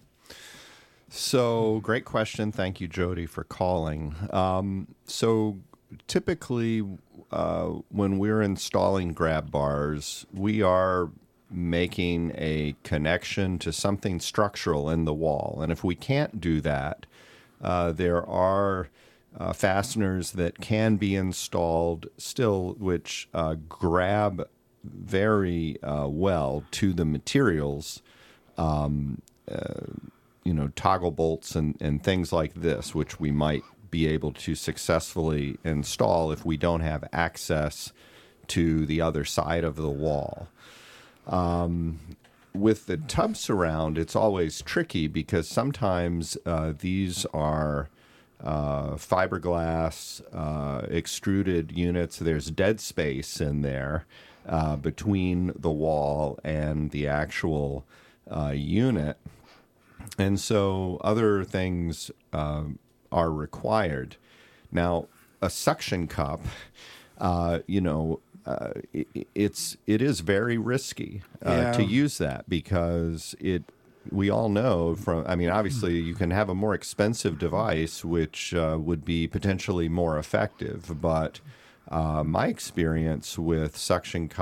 So, great question. Thank you, Jody, for calling. Um, so, typically, uh, when we're installing grab bars, we are making a connection to something structural in the wall. And if we can't do that, uh, there are uh, fasteners that can be installed still, which uh, grab very uh, well to the materials, um, uh, you know, toggle bolts and, and things like this, which we might be able to successfully install if we don't have access to the other side of the wall. Um, with the tub surround, it's always tricky because sometimes uh, these are uh, fiberglass uh, extruded units. There's dead space in there uh, between the wall and the actual uh, unit. And so other things uh, are required. Now, a suction cup, uh, you know, uh, it, it's it is very risky uh, yeah. to use that because it. We all know from. I mean, obviously, you can have a more expensive device which uh, would be potentially more effective. But uh, my experience with suction cup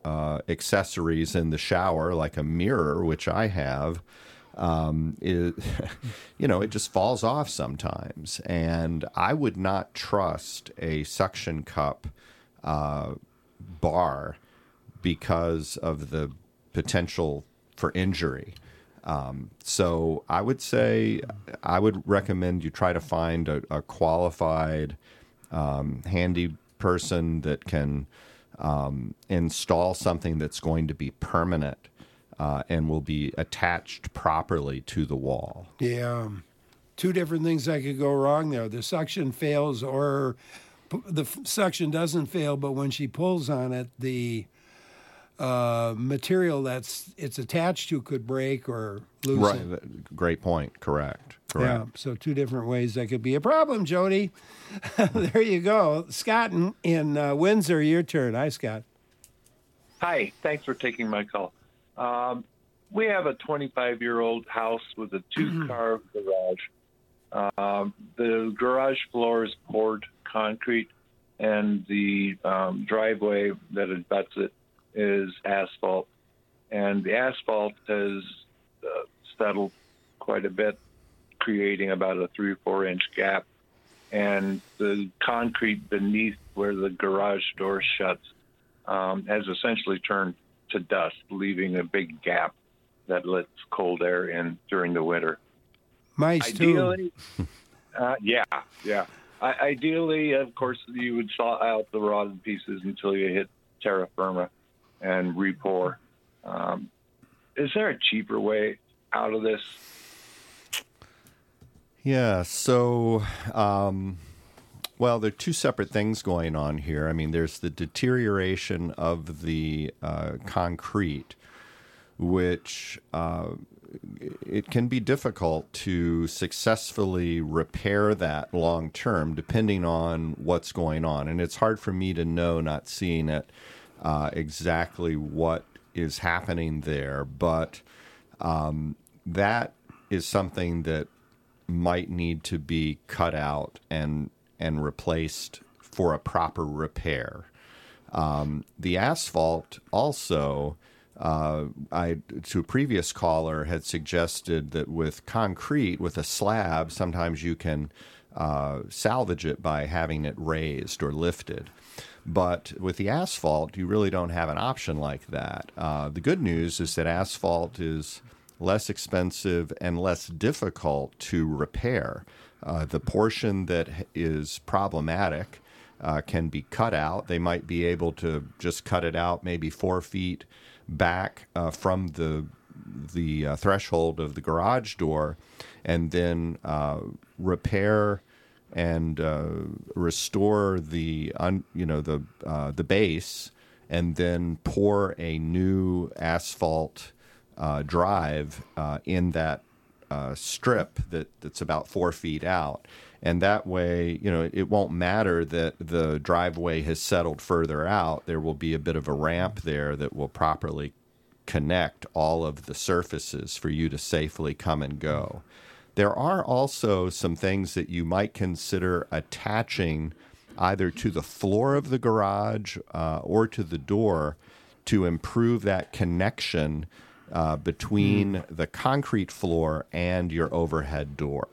uh, accessories in the shower, like a mirror, which I have, um, it, you know, it just falls off sometimes. And I would not trust a suction cup uh, bar because of the potential for injury. Um, so I would say I would recommend you try to find a, a qualified, um, handy person that can um, install something that's going to be permanent uh, and will be attached properly to the wall. Yeah. Two different things that could go wrong there. The suction fails, or p- the f- suction doesn't fail, but when she pulls on it, the uh, material that's it's attached to could break or loosen. Right. Great point. Correct. Correct. Yeah. So two different ways that could be a problem, Jody. There you go. Scott in, in uh, Windsor, your turn. Hi, Scott. Hi. Thanks for taking my call. Um, we have a twenty-five-year-old house with a two-car garage. Um, the garage floor is poured concrete, and the um, driveway that abuts it is asphalt. And the asphalt has uh, settled quite a bit, creating about a three or four inch gap. And the concrete beneath where the garage door shuts um, has essentially turned to dust, leaving a big gap that lets cold air in during the winter. Mice Ideally, too. uh, yeah, yeah. I, ideally, of course, you would saw out the rotted pieces until you hit terra firma and re-pour. Um, is there a cheaper way out of this? Yeah, so, um, well, there are two separate things going on here. I mean, there's the deterioration of the uh, concrete, which uh, it can be difficult to successfully repair that long term, depending on what's going on. And it's hard for me to know, not seeing it, uh, exactly what is happening there. But um, that is something that might need to be cut out and and replaced for a proper repair. Um, the asphalt also, uh, I to a previous caller had suggested that with concrete, with a slab, sometimes you can uh, salvage it by having it raised or lifted. But with the asphalt, you really don't have an option like that. Uh, the good news is that asphalt is less expensive and less difficult to repair. Uh, the portion that is problematic uh, can be cut out. They might be able to just cut it out maybe four feet back uh, from the the uh, threshold of the garage door, and then uh, repair and uh, restore the un, you know the uh, the base, and then pour a new asphalt Uh, drive uh, in that uh, strip that, that's about four feet out. And that way, you know, it, it won't matter that the driveway has settled further out. There will be a bit of a ramp there that will properly connect all of the surfaces for you to safely come and go. There are also some things that you might consider attaching either to the floor of the garage uh, or to the door to improve that connection Uh, between mm. the concrete floor and your overhead door.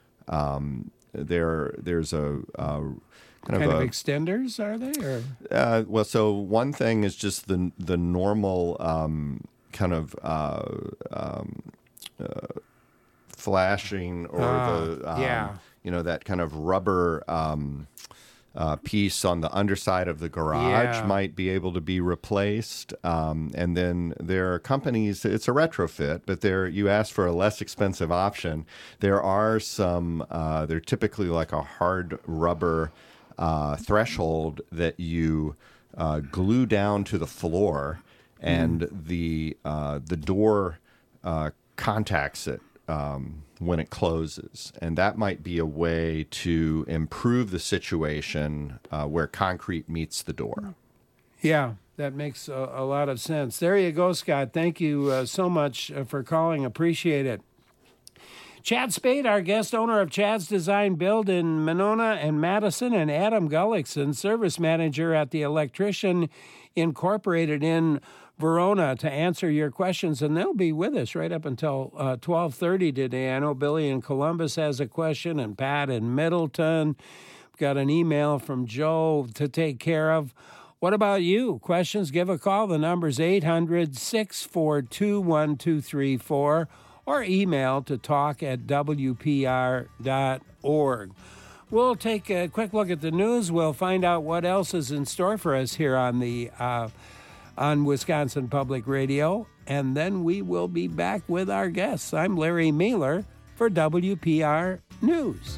Um, there, there's a uh, kind, kind of, of a, extenders, are they? Or? Uh, well, so one thing is just the the normal um, kind of uh, um, uh, flashing or uh, the um, yeah. you know, that kind of rubber Um, Uh, piece on the underside of the garage yeah. might be able to be replaced. Um, and then there are companies, it's a retrofit, but there you ask for a less expensive option. There are some, uh, they're typically like a hard rubber uh, threshold that you uh, glue down to the floor, and mm. the, uh, the door uh, contacts it Um, when it closes. And that might be a way to improve the situation uh, where concrete meets the door. Yeah, that makes a, a lot of sense. There you go, Scott. Thank you uh, so much uh, for calling. Appreciate it. Chad Spade, our guest, owner of Chad's Design Build in Monona and Madison, and Adam Gullickson, service manager at the Electrician Incorporated in Verona, to answer your questions. And they'll be with us right up until uh, twelve thirty today. I know Billy in Columbus has a question, and Pat in Middleton. We've got an email from Joe to take care of. What about you? Questions? Give a call. The number's eight hundred, six four two, one two three four, or email to talk at w p r dot org. We'll take a quick look at the news. We'll find out what else is in store for us here on the uh, on Wisconsin Public Radio, and then we will be back with our guests. I'm Larry Mueller for W P R News.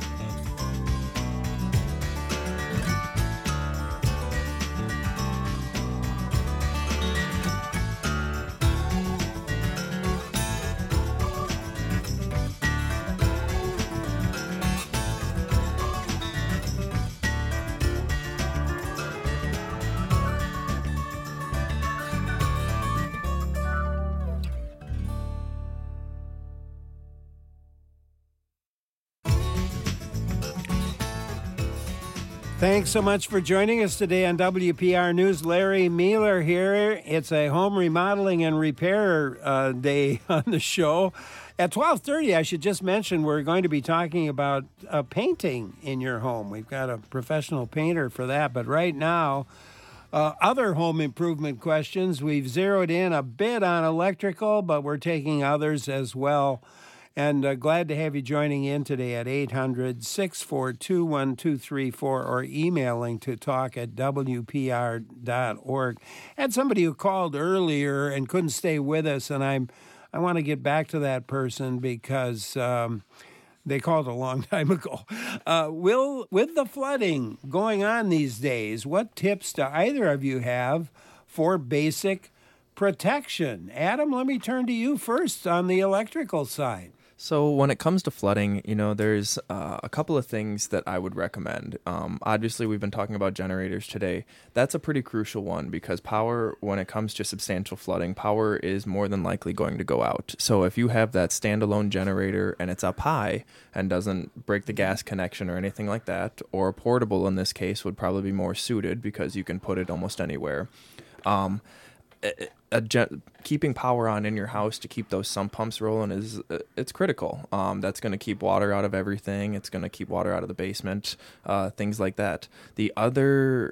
Thanks so much for joining us today on W P R News. Larry Mueller here. It's a home remodeling and repair uh, day on the show. At twelve thirty, I should just mention, we're going to be talking about uh, painting in your home. We've got a professional painter for that. But right now, uh, other home improvement questions. We've zeroed in a bit on electrical, but we're taking others as well. And uh, glad to have you joining in today at eight hundred, six four two, one two three four or emailing to talk at w p r dot org. I had somebody who called earlier and couldn't stay with us, and I'm I want to get back to that person because um, they called a long time ago. Uh, will with the flooding going on these days, what tips do either of you have for basic protection? Adam, let me turn to you first on the electrical side. So when it comes to flooding, you know, there's uh, a couple of things that I would recommend. Um, obviously, we've been talking about generators today. That's a pretty crucial one because power, when it comes to substantial flooding, power is more than likely going to go out. So if you have that standalone generator and it's up high and doesn't break the gas connection or anything like that, or a portable in this case would probably be more suited because you can put it almost anywhere. Um, a, a gen- keeping power on in your house to keep those sump pumps rolling is uh, it's critical. Um, that's going to keep water out of everything. It's going to keep water out of the basement, uh, things like that. The other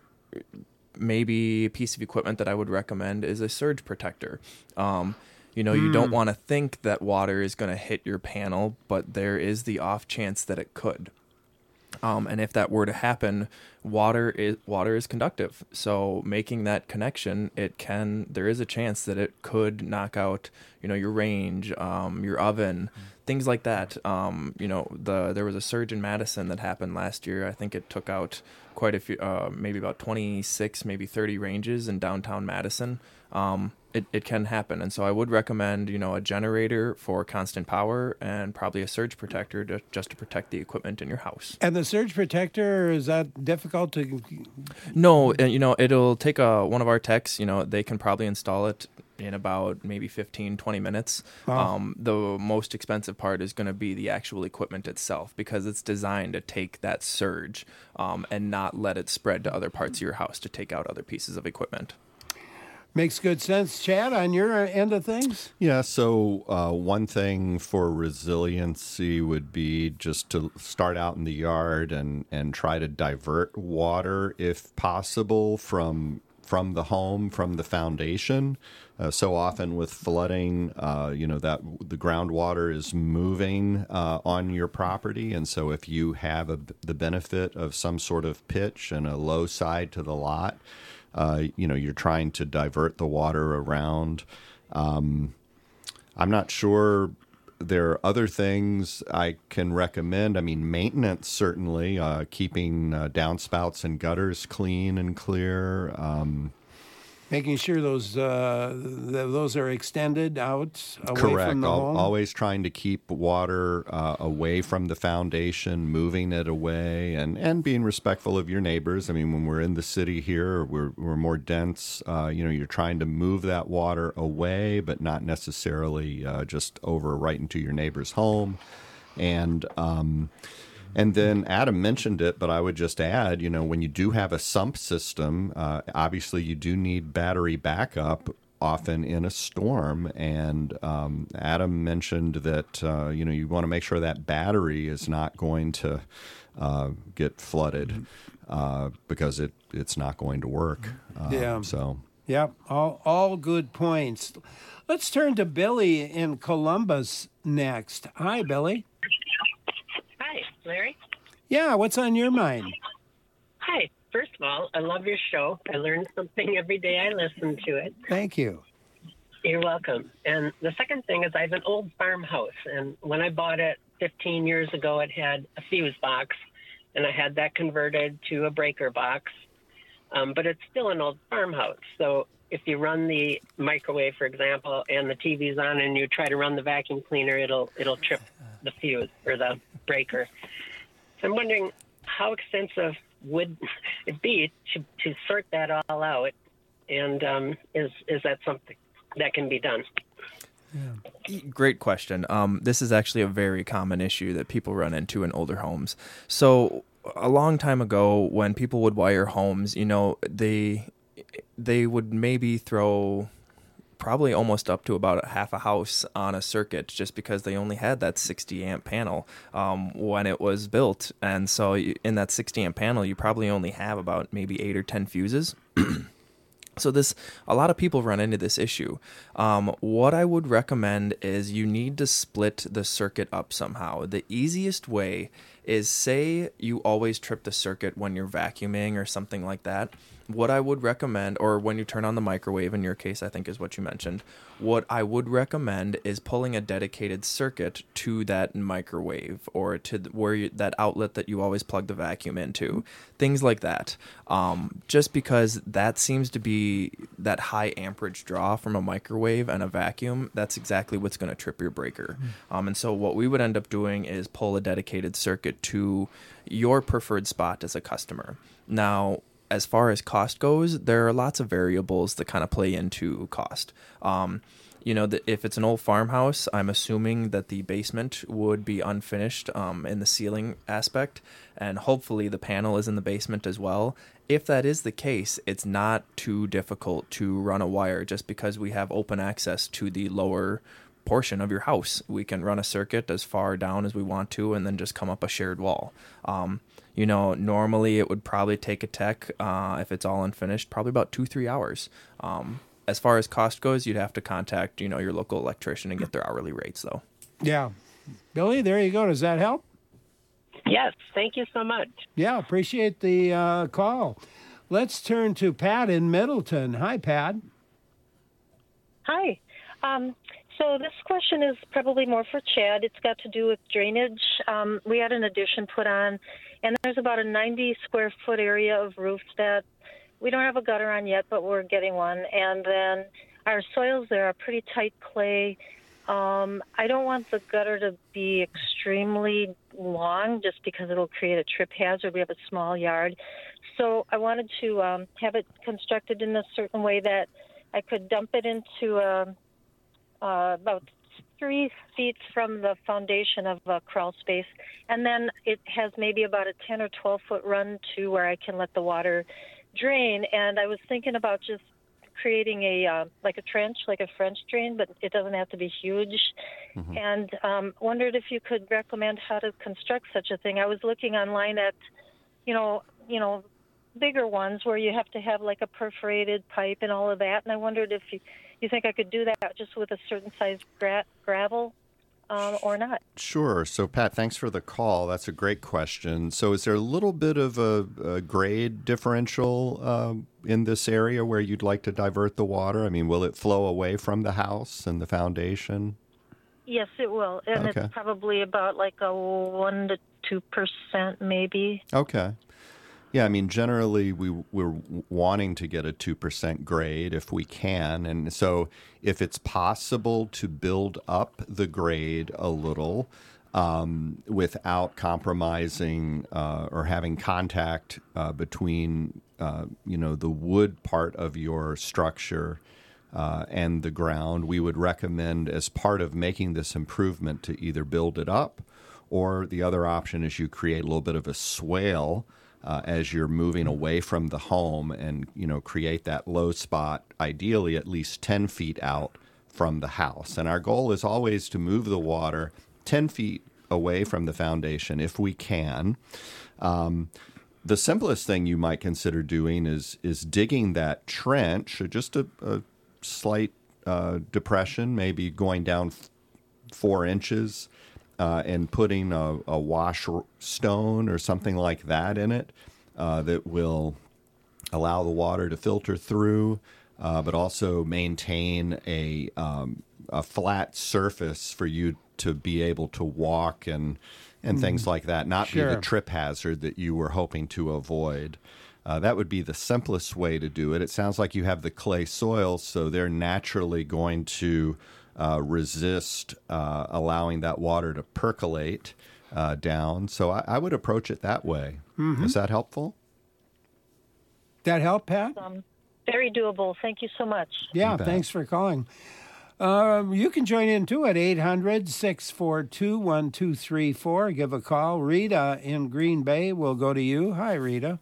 maybe piece of equipment that I would recommend is a surge protector. Um, you know, you mm. don't want to think that water is going to hit your panel, but there is the off chance that it could. Um, and if that were to happen, water is water is conductive. So making that connection, it can there is a chance that it could knock out, you know, your range, um, your oven, mm. things like that. Um, you know, the there was a surge in Madison that happened last year. I think it took out quite a few, uh, maybe about twenty-six, maybe thirty ranges in downtown Madison. Um, it, it can happen. And so I would recommend, you know, a generator for constant power and probably a surge protector to, just to protect the equipment in your house. And the surge protector, is that difficult to... No, you know, it'll take a, one of our techs, you know, they can probably install it in about maybe fifteen, twenty minutes. Wow. Um, the most expensive part is going to be the actual equipment itself because it's designed to take that surge um, and not let it spread to other parts of your house to take out other pieces of equipment. Makes good sense. Chad, on your end of things? Yeah, so uh, one thing for resiliency would be just to start out in the yard and, and try to divert water, if possible, from from the home, from the foundation. Uh, so often with flooding, uh, you know, that the groundwater is moving uh, on your property. And so if you have a, the benefit of some sort of pitch and a low side to the lot, Uh, you know, you're trying to divert the water around. Um, I'm not sure there are other things I can recommend. I mean, maintenance, certainly, uh, keeping uh, downspouts and gutters clean and clear. Um, Making sure those uh, th- those are extended out away Correct. from the Al- home. Always trying to keep water uh, away from the foundation, moving it away, and, and being respectful of your neighbors. I mean, when we're in the city here, we're we're more dense. Uh, you know, you're trying to move that water away, but not necessarily uh, just over right into your neighbor's home. And um, And then Adam mentioned it, but I would just add, you know, when you do have a sump system, uh, obviously you do need battery backup often in a storm. And um, Adam mentioned that, uh, you know, you want to make sure that battery is not going to uh, get flooded uh, because it, it's not going to work. Um, Yeah. So. Yep, all all good points. Let's turn to Billy in Columbus next. Hi, Billy. Hi, Larry. Yeah, what's on your mind? Hi. First of all, I love your show. I learn something every day I listen to it. Thank you. You're welcome. And the second thing is I have an old farmhouse, and when I bought it fifteen years ago, it had a fuse box, and I had that converted to a breaker box. Um, but it's still an old farmhouse. So if you run the microwave, for example, and the T V's on, and you try to run the vacuum cleaner, it'll it'll trip the fuse or the breaker. So I'm wondering how extensive would it be to, to sort that all out, and um, is is that something that can be done? Great question. Um, this is actually a very common issue that people run into in older homes. So a long time ago, when people would wire homes, you know, they they would maybe throw probably almost up to about a half a house on a circuit just because they only had that sixty amp panel um, when it was built. And so in that sixty amp panel, you probably only have about maybe eight or ten fuses. So this, a lot of people run into this issue. Um, what I would recommend is you need to split the circuit up somehow. The easiest way is, say you always trip the circuit when you're vacuuming or something like that. What I would recommend, or when you turn on the microwave, in your case, I think is what you mentioned, what I would recommend is pulling a dedicated circuit to that microwave or to where you, that outlet that you always plug the vacuum into, things like that. Um, just because that seems to be that high amperage draw from a microwave and a vacuum, that's exactly what's going to trip your breaker. Um, and so what we would end up doing is pull a dedicated circuit to your preferred spot as a customer. Now, as far as cost goes, there are lots of variables that kind of play into cost. Um, you know, the, if it's an old farmhouse, I'm assuming that the basement would be unfinished um, in the ceiling aspect, and hopefully the panel is in the basement as well. If that is the case, it's not too difficult to run a wire just because we have open access to the lower portion of your house. We can run a circuit as far down as we want to and then just come up a shared wall. Um, you know, normally it would probably take a tech, uh, if it's all unfinished, probably about two, three hours. Um, as far as cost goes, you'd have to contact, you know, your local electrician and get their hourly rates, though. Yeah. Billy, there you go. Does that help? Yes. Thank you so much. Yeah, appreciate the uh, call. Let's turn to Pat in Middleton. Hi, Pat. Hi. Um, so this question is probably more for Chad. It's got to do with drainage. Um, we had an addition put on, and there's about a ninety square foot area of roof that we don't have a gutter on yet, but we're getting one. And then our soils there are pretty tight clay. Um, I don't want the gutter to be extremely long just because it'll create a trip hazard. We have a small yard. So I wanted to um, have it constructed in a certain way that I could dump it into a Uh, about three feet from the foundation of a crawl space, and then it has maybe about a ten or twelve foot run to where I can let the water drain. And I was thinking about just creating a uh, like a trench, like a French drain, but it doesn't have to be huge. Mm-hmm. And um, wondered if you could recommend how to construct such a thing. I was looking online at, you know, you know, bigger ones where you have to have like a perforated pipe and all of that. And I wondered if you, you think I could do that just with a certain size gra- gravel um, or not. Sure. So, Pat, thanks for the call. That's a great question. So is there a little bit of a, a grade differential um, in this area where you'd like to divert the water? I mean, will it flow away from the house and the foundation? Yes, it will. And Okay. it's probably about like a one to two percent maybe. Okay. Yeah, I mean, generally we, we're wanting to get a two percent grade if we can. And so if it's possible to build up the grade a little um, without compromising uh, or having contact uh, between, uh, you know, the wood part of your structure uh, and the ground, we would recommend as part of making this improvement to either build it up, or the other option is you create a little bit of a swale Uh, as you're moving away from the home, and you know create that low spot, ideally at least ten feet out from the house. And our goal is always to move the water ten feet away from the foundation if we can. Um, the simplest thing you might consider doing is is digging that trench, just a, a slight uh, depression, maybe going down f- four inches. Uh, and putting a, a wash stone or something like that in it uh, that will allow the water to filter through, uh, but also maintain a um, a flat surface for you to be able to walk and and things like that, not Sure. be the trip hazard that you were hoping to avoid. Uh, that would be the simplest way to do it. It sounds like you have the clay soils, so they're naturally going to Uh, resist uh, allowing that water to percolate uh, down. So I, I would approach it that way. Mhm. Is that helpful? That help, Pat? Um, very doable. Thank you so much. Yeah, thanks for calling. Um, you can join in too at eight hundred, six four two, one two three four. Give a call. Rita in Green Bay will go to you. Hi, Rita.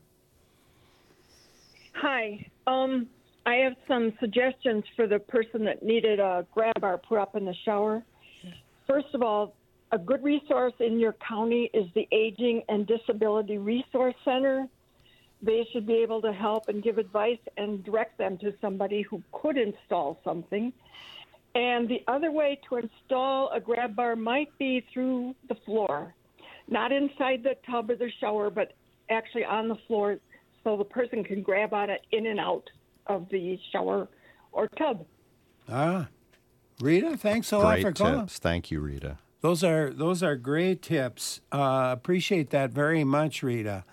Hi. Um, I have some suggestions for the person that needed a grab bar put up in the shower. First of all, a good resource in your county is the Aging and Disability Resource Center. They should be able to help and give advice and direct them to somebody who could install something. And the other way to install a grab bar might be through the floor, not inside the tub or the shower, but actually on the floor so the person can grab on it in and out of the shower or tub. Ah, Rita, thanks a lot Great for calling. tips. Thank you, Rita. Those are those are great tips. Uh, appreciate that very much, Rita.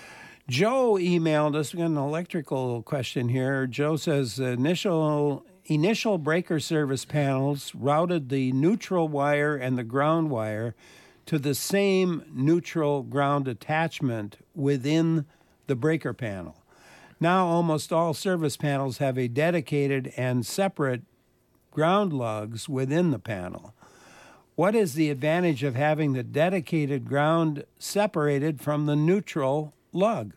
Joe emailed us. We got an electrical question here. Joe says initial initial breaker service panels routed the neutral wire and the ground wire to the same neutral ground attachment within the breaker panel. Now almost all service panels have a dedicated and separate ground lugs within the panel. What is the advantage of having the dedicated ground separated from the neutral lug?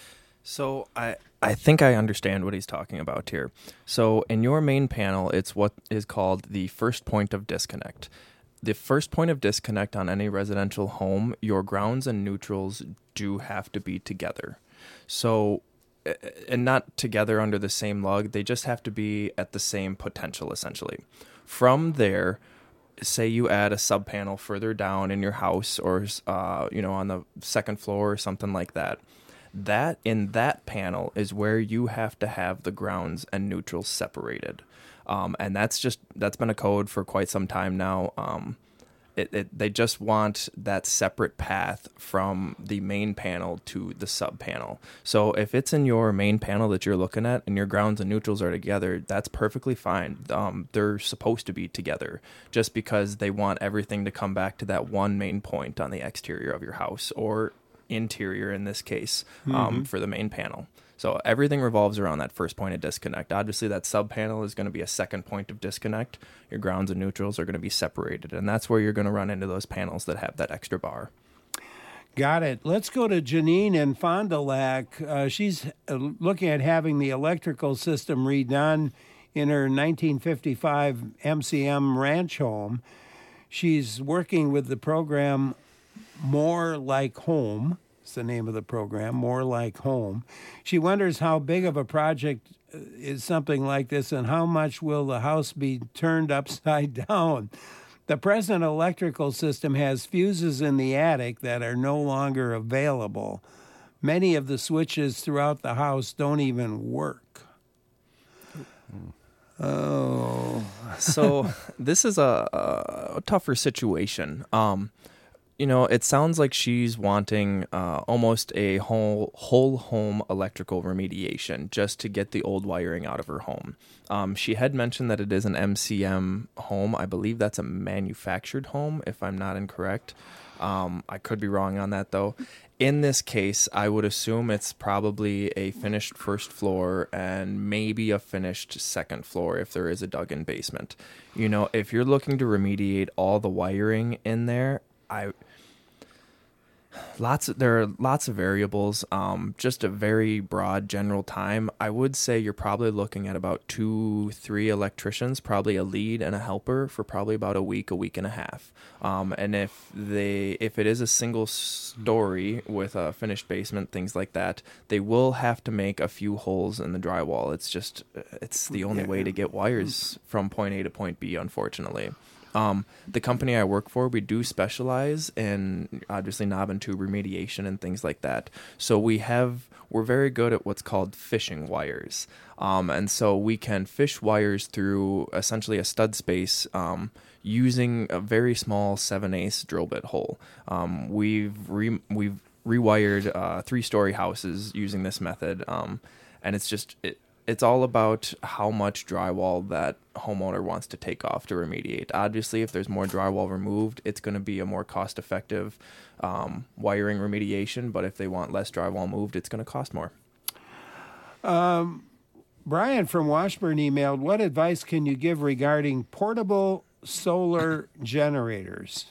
So I I think I understand what he's talking about here. So in your main panel, it's what is called the first point of disconnect. The first point of disconnect on any residential home, your grounds and neutrals do have to be together. So, and not together under the same lug, they just have to be at the same potential, essentially. From there, say you add a sub panel further down in your house or, uh, you know, on the second floor or something like that. That in that panel is where you have to have the grounds and neutrals separated. Um, and that's just, that's been a code for quite some time now. Um, It, it, they just want that separate path from the main panel to the sub panel. So if it's in your main panel that you're looking at and your grounds and neutrals are together, that's perfectly fine. Um, they're supposed to be together just because they want everything to come back to that one main point on the exterior of your house, or interior in this case, um, Mm-hmm. for the main panel. So everything revolves around that first point of disconnect. Obviously, that sub panel is going to be a second point of disconnect. Your grounds and neutrals are going to be separated, and that's where you're going to run into those panels that have that extra bar. Got it. Let's go to Janine in Fond du Lac. Uh, she's uh, looking at having the electrical system redone in her nineteen fifty-five M C M ranch home. She's working with the program More Like Home. It's the name of the program, More Like Home. She wonders how big of a project is something like this, and how much will the house be turned upside down. The present electrical system has fuses in the attic that are no longer available. Many of the switches throughout the house don't even work. Oh. So this is a, a tougher situation. Um, You know, it sounds like she's wanting uh, almost a whole whole home electrical remediation just to get the old wiring out of her home. Um, she had mentioned that it is an M C M home. I believe that's a manufactured home, if I'm not incorrect. Um, I could be wrong on that, though. In this case, I would assume it's probably a finished first floor and maybe a finished second floor if there is a dug-in basement. You know, if you're looking to remediate all the wiring in there, I lots of, there are lots of variables. Um, just a very broad general time. I would say you're probably looking at about two, three electricians, probably a lead and a helper for probably about a week, a week and a half. Um, and if they, if it is a single story with a finished basement, things like that, they will have to make a few holes in the drywall. It's just, it's the only way to get wires from point A to point B, unfortunately. Um, the company I work for, we do specialize in obviously knob and tube remediation and things like that. So we have, we're very good at what's called fishing wires. Um, and so we can fish wires through essentially a stud space, um, using a very small seven eighths drill bit hole. Um, we've re- we've rewired, uh, three story houses using this method. Um, and it's just, it, It's all about how much drywall that homeowner wants to take off to remediate. Obviously, if there's more drywall removed, it's going to be a more cost-effective um, wiring remediation. But if they want less drywall moved, it's going to cost more. Um, Brian from Washburn emailed, what advice can you give regarding portable solar generators?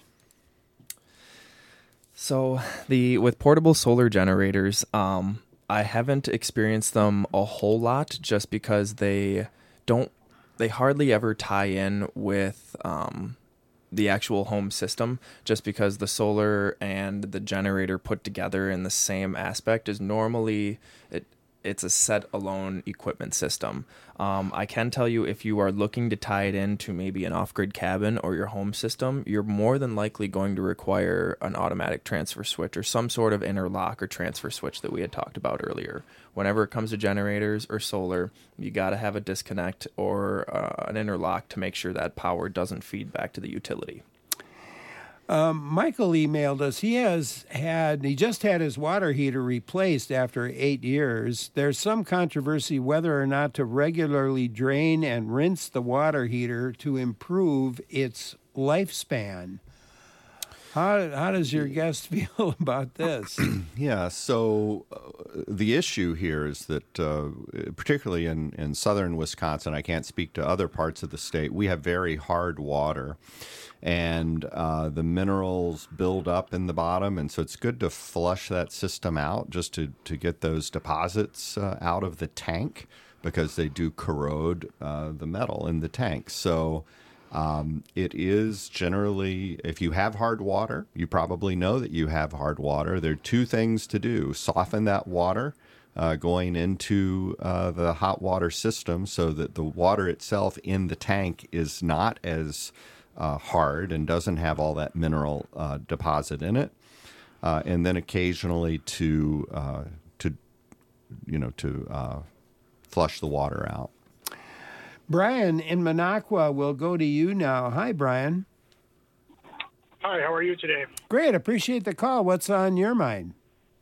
So the with portable solar generators, um, I haven't experienced them a whole lot just because they don't, they hardly ever tie in with um, the actual home system, just because the solar and the generator put together in the same aspect is normally, it, it's a set alone equipment system. Um, I can tell you if you are looking to tie it into maybe an off-grid cabin or your home system, you're more than likely going to require an automatic transfer switch or some sort of interlock or transfer switch that we had talked about earlier. Whenever it comes to generators or solar, you got to have a disconnect or uh, an interlock to make sure that power doesn't feed back to the utility. Um, Michael emailed us. He has had, he just had his water heater replaced after eight years. There's some controversy whether or not to regularly drain and rinse the water heater to improve its lifespan. How how does your guest feel about this? Yeah, so uh, the issue here is that, uh, particularly in, in southern Wisconsin, I can't speak to other parts of the state, we have very hard water. And uh, the minerals build up in the bottom, and so it's good to flush that system out just to, to get those deposits uh, out of the tank, because they do corrode uh, the metal in the tank. So um, it is generally, if you have hard water, you probably know that you have hard water. There are two things to do. Soften that water uh, going into uh, the hot water system so that the water itself in the tank is not as Uh, hard and doesn't have all that mineral uh, deposit in it, uh, and then occasionally to uh, to you know to uh, flush the water out. Brian in Minocqua will go to you now. Hi, Brian. Hi, how are you today? Great, appreciate the call. What's on your mind?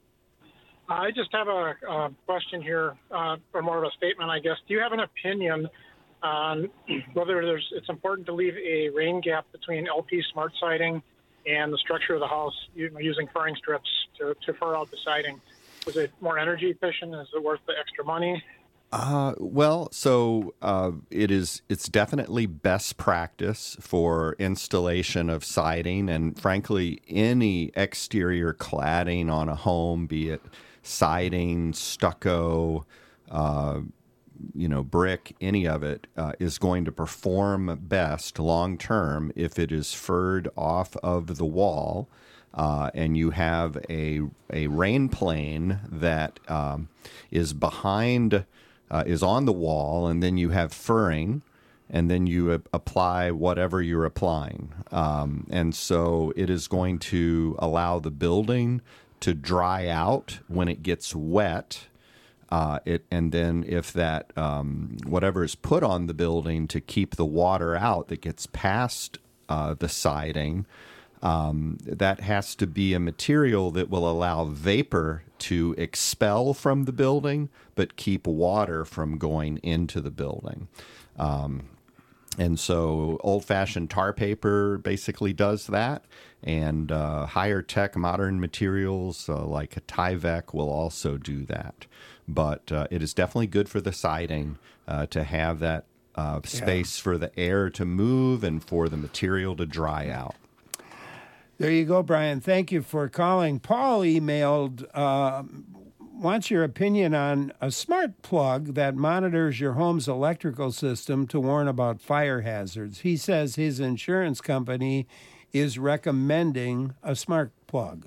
I just have a, a question here, uh, or more of a statement, I guess. Do you have an opinion on whether there's it's important to leave a rain gap between L P smart siding and the structure of the house, you know, using furring strips to, to fur out the siding? Is it more energy efficient? Is it worth the extra money? Uh, well, so uh, it is. It's definitely best practice for installation of siding, and frankly, any exterior cladding on a home, be it siding, stucco, uh, you know, brick, any of it, uh, is going to perform best long term if it is furred off of the wall, uh, and you have a a rain plane that um, is behind, uh, is on the wall, and then you have furring, and then you a- apply whatever you're applying, um, and so it is going to allow the building to dry out when it gets wet. Uh, it and then if that um, whatever is put on the building to keep the water out that gets past uh, the siding, Um, that has to be a material that will allow vapor to expel from the building, but keep water from going into the building. Um, and so old-fashioned tar paper basically does that, and uh, higher tech modern materials uh, like a Tyvek will also do that. But uh, it is definitely good for the siding uh, to have that uh, space yeah. for the air to move and for the material to dry out. There you go, Brian. Thank you for calling. Paul emailed, uh, wants your opinion on a smart plug that monitors your home's electrical system to warn about fire hazards. He says his insurance company is recommending a smart plug.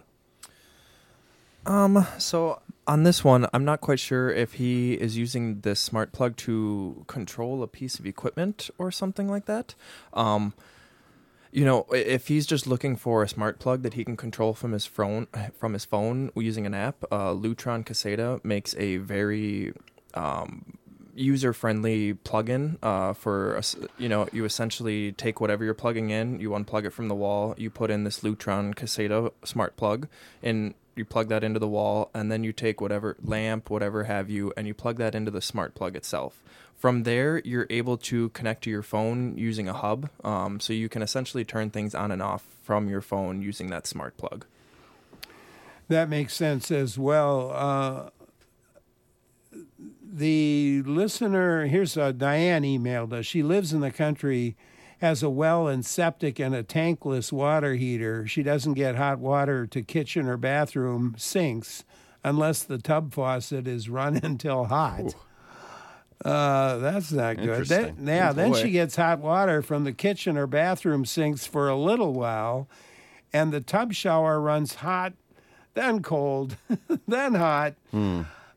Um, so on this one, I'm not quite sure if he is using this smart plug to control a piece of equipment or something like that. Um, You know, if he's just looking for a smart plug that he can control from his phone, from his phone using an app, uh, Lutron Caseta makes a very um, user-friendly plugin uh, for, you know, you essentially take whatever you're plugging in, you unplug it from the wall, you put in this Lutron Caseta smart plug, and you plug that into the wall, and then you take whatever lamp, whatever have you, and you plug that into the smart plug itself. From there, you're able to connect to your phone using a hub, um, so you can essentially turn things on and off from your phone using that smart plug. That makes sense as well. Uh, the listener, here's uh, Diane emailed us. She lives in the country, has a well and septic and a tankless water heater. She doesn't get hot water to kitchen or bathroom sinks unless the tub faucet is run until hot. Ooh. Uh, that's not good. Then, yeah, oh, then she gets hot water from the kitchen or bathroom sinks for a little while, and the tub shower runs hot, then cold, then hot. Hmm.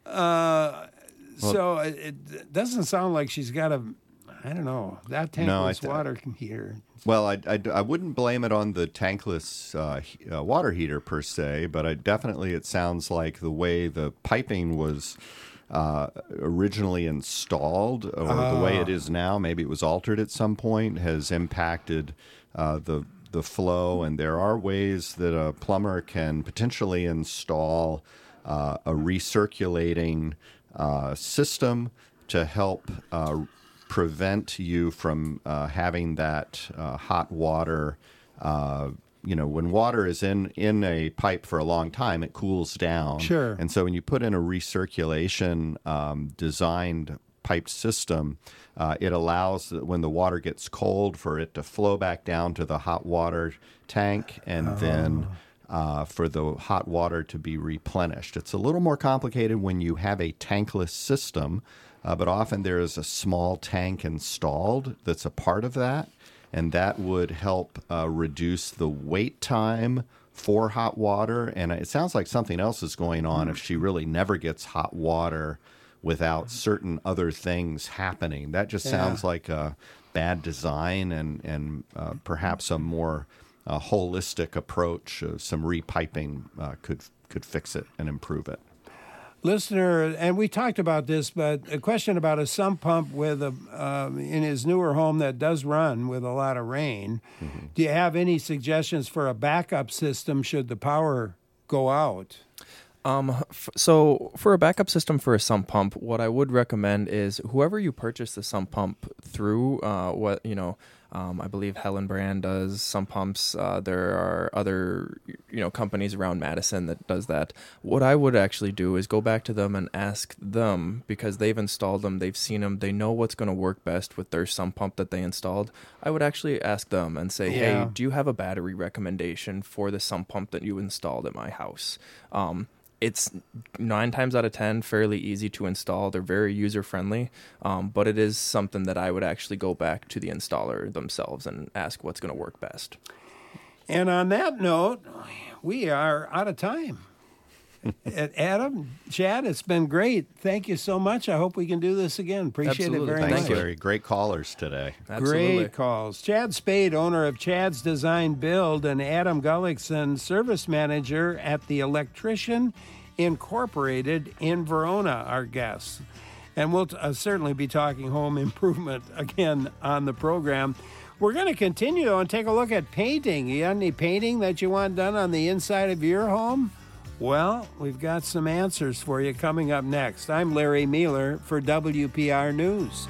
Uh, well, so it, it doesn't sound like she's got a, I don't know, that tankless no, I th- water heater. Well, I, I, I wouldn't blame it on the tankless uh, he, uh, water heater per se, but I definitely it sounds like the way the piping was Uh, originally installed, or uh. the way it is now, maybe it was altered at some point, has impacted uh, the the flow. And there are ways that a plumber can potentially install uh, a recirculating uh, system to help uh, prevent you from uh, having that uh, hot water. Uh, You know, when water is in, in a pipe for a long time, it cools down. Sure. And so when you put in a recirculation um, designed piped system, uh, it allows that when the water gets cold for it to flow back down to the hot water tank and oh. then uh, for the hot water to be replenished. It's a little more complicated when you have a tankless system, uh, but often there is a small tank installed that's a part of that. And that would help uh, reduce the wait time for hot water. And it sounds like something else is going on if she really never gets hot water without certain other things happening. That just sounds yeah. like a bad design and, and uh, perhaps a more uh, holistic approach. Uh, some repiping uh, could, could fix it and improve it. Listener, and we talked about this, but a question about a sump pump with a um, in his newer home that does run with a lot of rain. Mm-hmm. Do you have any suggestions for a backup system should the power go out? Um, f- so for a backup system for a sump pump, what I would recommend is whoever you purchase the sump pump through, uh, what, you know, um, I believe Helen Brand does sump pumps. Uh, there are other, you know, companies around Madison that does that. What I would actually do is go back to them and ask them, because they've installed them, they've seen them, they know what's going to work best with their sump pump that they installed. I would actually ask them and say, yeah. hey, do you have a battery recommendation for the sump pump that you installed at my house? Um, It's nine times out of ten fairly easy to install. They're very user-friendly, um, but it is something that I would actually go back to the installer themselves and ask what's going to work best. And on that note, we are out of time. Adam, Chad, it's been great. Thank you so much. I hope we can do this again. Appreciate Absolutely. it very Thanks, much. Thanks, Larry. Great callers today. Absolutely. Great calls. Chad Spade, owner of Chad's Design Build, and Adam Gullickson, service manager at the Electrician Incorporated in Verona, our guests. And we'll uh, certainly be talking home improvement again on the program. We're going to continue and take a look at painting. You got any painting that you want done on the inside of your home? Well, we've got some answers for you coming up next. I'm Larry Mueller for W P R News.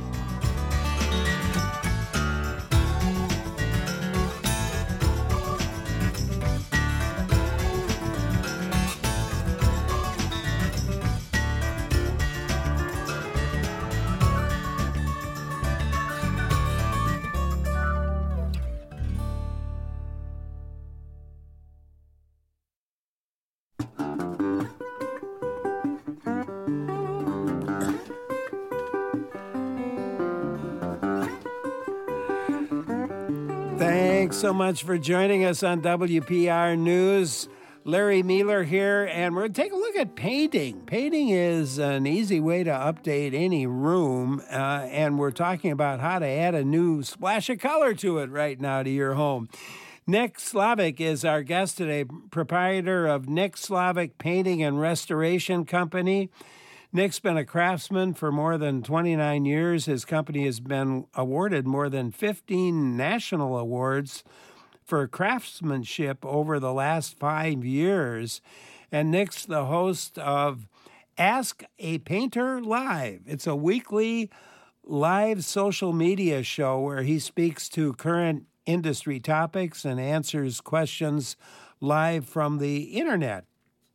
Thanks so much for joining us on W P R News. Larry Mueller here, and we're going to take a look at painting. Painting is an easy way to update any room, uh, and we're talking about how to add a new splash of color to it right now to your home. Nick Slavic is our guest today, proprietor of Nick Slavic Painting and Restoration Company. Nick's been a craftsman for more than twenty-nine years. His company has been awarded more than fifteen national awards for craftsmanship over the last five years. And Nick's the host of Ask a Painter Live. It's a weekly live social media show where he speaks to current industry topics and answers questions live from the internet.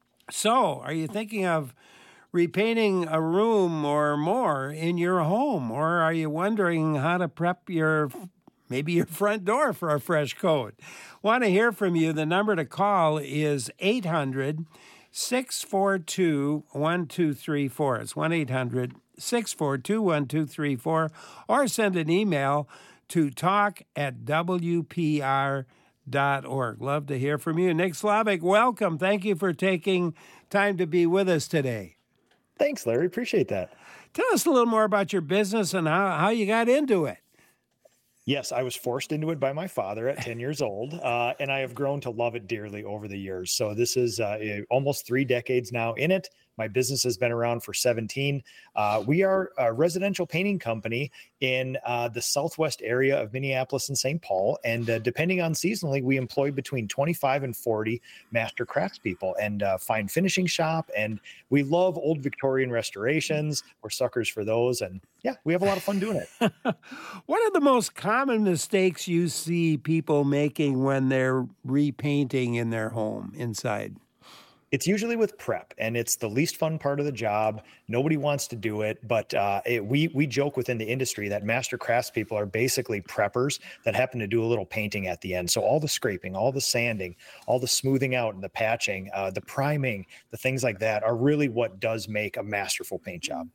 So, are you thinking of repainting a room or more in your home? Or are you wondering how to prep your, maybe your front door for a fresh coat? Want to hear from you. The number to call is eight hundred, six four two, one two three four. It's one eight hundred, six four two, one two three four. Or send an email to talk at W P R dot org. Love to hear from you. Nick Slavic, welcome. Thank you for taking time to be with us today. Thanks, Larry. Appreciate that. Tell us a little more about your business and how, how you got into it. Yes, I was forced into it by my father at ten years old, uh, and I have grown to love it dearly over the years. So this is uh, almost three decades now in it. My business has been around for seventeen. Uh, we are a residential painting company in uh, the southwest area of Minneapolis and Saint Paul. And uh, depending on seasonally, we employ between twenty-five and forty master craftspeople and uh, fine finishing shop. And we love old Victorian restorations. We're suckers for those. And yeah, we have a lot of fun doing it. What are the most common mistakes you see people making when they're repainting in their home inside? It's usually with prep, and it's the least fun part of the job. Nobody wants to do it, but uh, it, we we joke within the industry that master craftspeople are basically preppers that happen to do a little painting at the end. So all the scraping, all the sanding, all the smoothing out and the patching, uh, the priming, the things like that are really what does make a masterful paint job.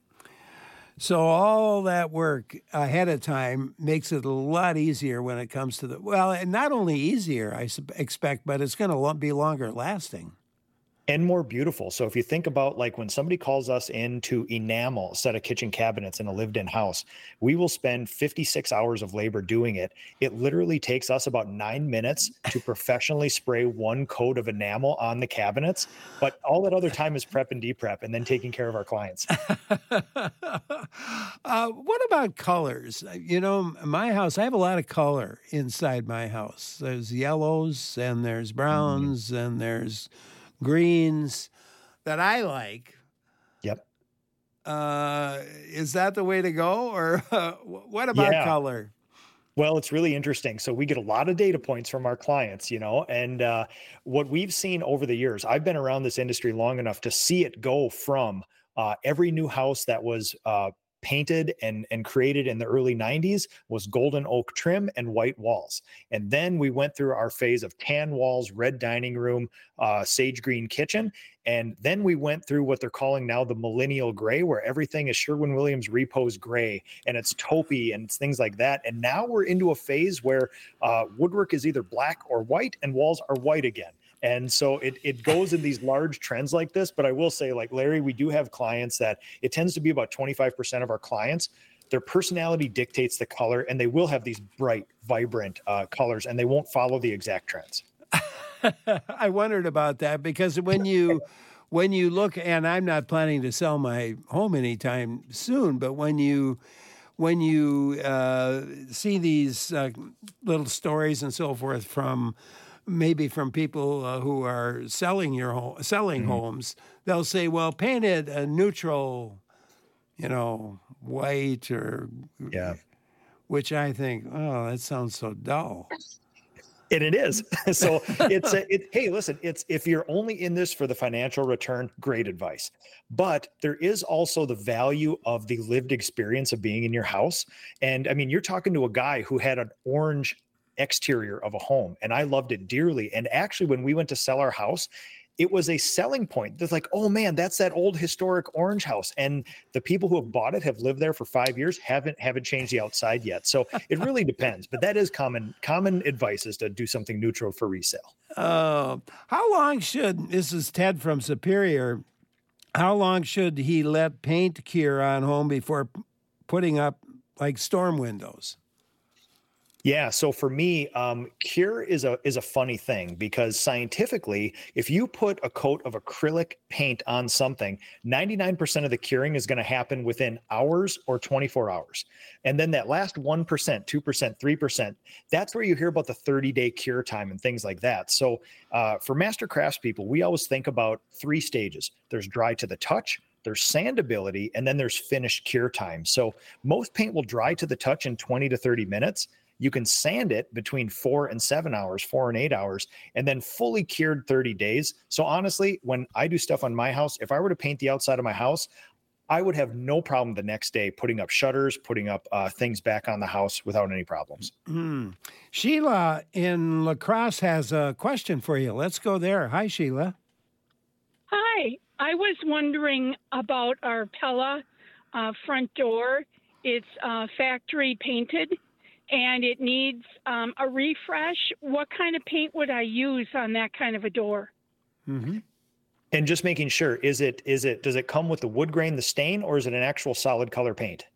So all that work ahead of time makes it a lot easier when it comes to the, well, and not only easier, I expect, but it's going to be longer lasting. And more beautiful. So if you think about like when somebody calls us in to enamel a set of kitchen cabinets in a lived-in house, we will spend fifty-six hours of labor doing it. It literally takes us about nine minutes to professionally spray one coat of enamel on the cabinets, but all that other time is prep and de-prep and then taking care of our clients. uh, what about colors? You know, my house, I have a lot of color inside my house. There's yellows and there's browns mm-hmm. and there's greens that I like. Yep. Uh, is that the way to go? Or uh, what about yeah. color? Well, it's really interesting. So we get a lot of data points from our clients, you know, and uh, what we've seen over the years, I've been around this industry long enough to see it go from uh, every new house that was uh, painted and, and created in the early nineties was golden oak trim and white walls. And then we went through our phase of tan walls, red dining room, uh, sage green kitchen. And then we went through what they're calling now the millennial gray, where everything is Sherwin-Williams repose gray and it's taupey and it's things like that. And now we're into a phase where uh, woodwork is either black or white and walls are white again. And so it it goes in these large trends like this. But I will say, like Larry, we do have clients that it tends to be about twenty-five percent of our clients. Their personality dictates the color, and they will have these bright, vibrant uh, colors, and they won't follow the exact trends. I wondered about that because when you when you look, and I'm not planning to sell my home anytime soon, but when you when you uh, see these uh, little stories and so forth from maybe from people uh, who are selling your home, selling mm-hmm. homes, they'll say, well, paint it a neutral, you know, white or, yeah, which I think, oh, that sounds so dull. And it is. So it's a, it, hey, listen, it's, if you're only in this for the financial return, great advice. But there is also the value of the lived experience of being in your house. And I mean, you're talking to a guy who had an orange exterior of a home, and I loved it dearly. And actually, when we went to sell our house, it was a selling point. It's like, oh man, that's that old historic orange house. And the people who have bought it have lived there for five years, haven't haven't changed the outside yet. So it really depends. But that is common common advice, is to do something neutral for resale. Uh, how long should, this is Ted from Superior, how long should he let paint cure on home before putting up like storm windows? Yeah. So for me, um, cure is a is a funny thing, because scientifically, if you put a coat of acrylic paint on something, ninety-nine percent of the curing is going to happen within hours or twenty-four hours. And then that last one percent, two percent, three percent, that's where you hear about the thirty-day cure time and things like that. So uh, for master craftspeople, we always think about three stages. There's dry to the touch, there's sandability, and then there's finished cure time. So most paint will dry to the touch in twenty to thirty minutes. You can sand it between four and seven hours, four and eight hours, and then fully cured thirty days. So honestly, when I do stuff on my house, if I were to paint the outside of my house, I would have no problem the next day putting up shutters, putting up uh, things back on the house without any problems. Mm. Sheila in La Crosse has a question for you. Let's go there. Hi, Sheila. Hi. I was wondering about our Pella uh, front door. It's uh, factory painted, and it needs um, a refresh. What kind of paint would I use on that kind of a door? Mm-hmm. And just making sure, is it, is it, does it come with the wood grain, the stain, or is it an actual solid color paint?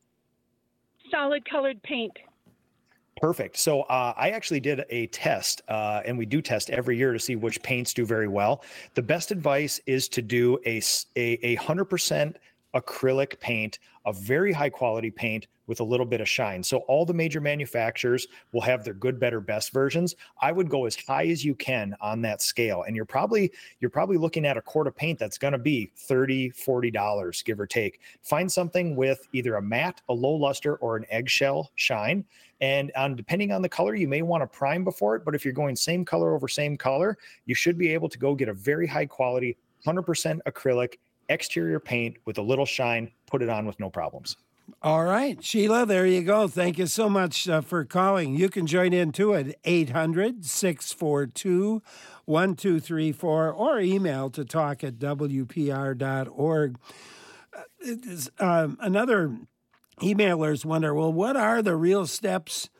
Solid colored paint. Perfect. So uh, I actually did a test, uh, and we do test every year to see which paints do very well. The best advice is to do a, a, a one hundred percent acrylic paint, a very high quality paint with a little bit of shine. So all the major manufacturers will have their good, better, best versions. I would go as high as you can on that scale. And you're probably, you're probably looking at a quart of paint that's going to be thirty, forty dollars, give or take. Find something with either a matte, a low luster, or an eggshell shine. And on, depending on the color, you may want to prime before it. But if you're going same color over same color, you should be able to go get a very high quality, one hundred percent acrylic exterior paint with a little shine, put it on with no problems. All right, Sheila, there you go. Thank you so much uh, for calling. You can join in too at eight hundred, six four two, one two three four or email to talk at w p r dot org. Uh, it is, um, another emailers wonder, well, what are the real steps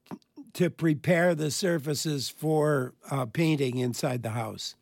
to prepare the surfaces for uh, painting inside the house?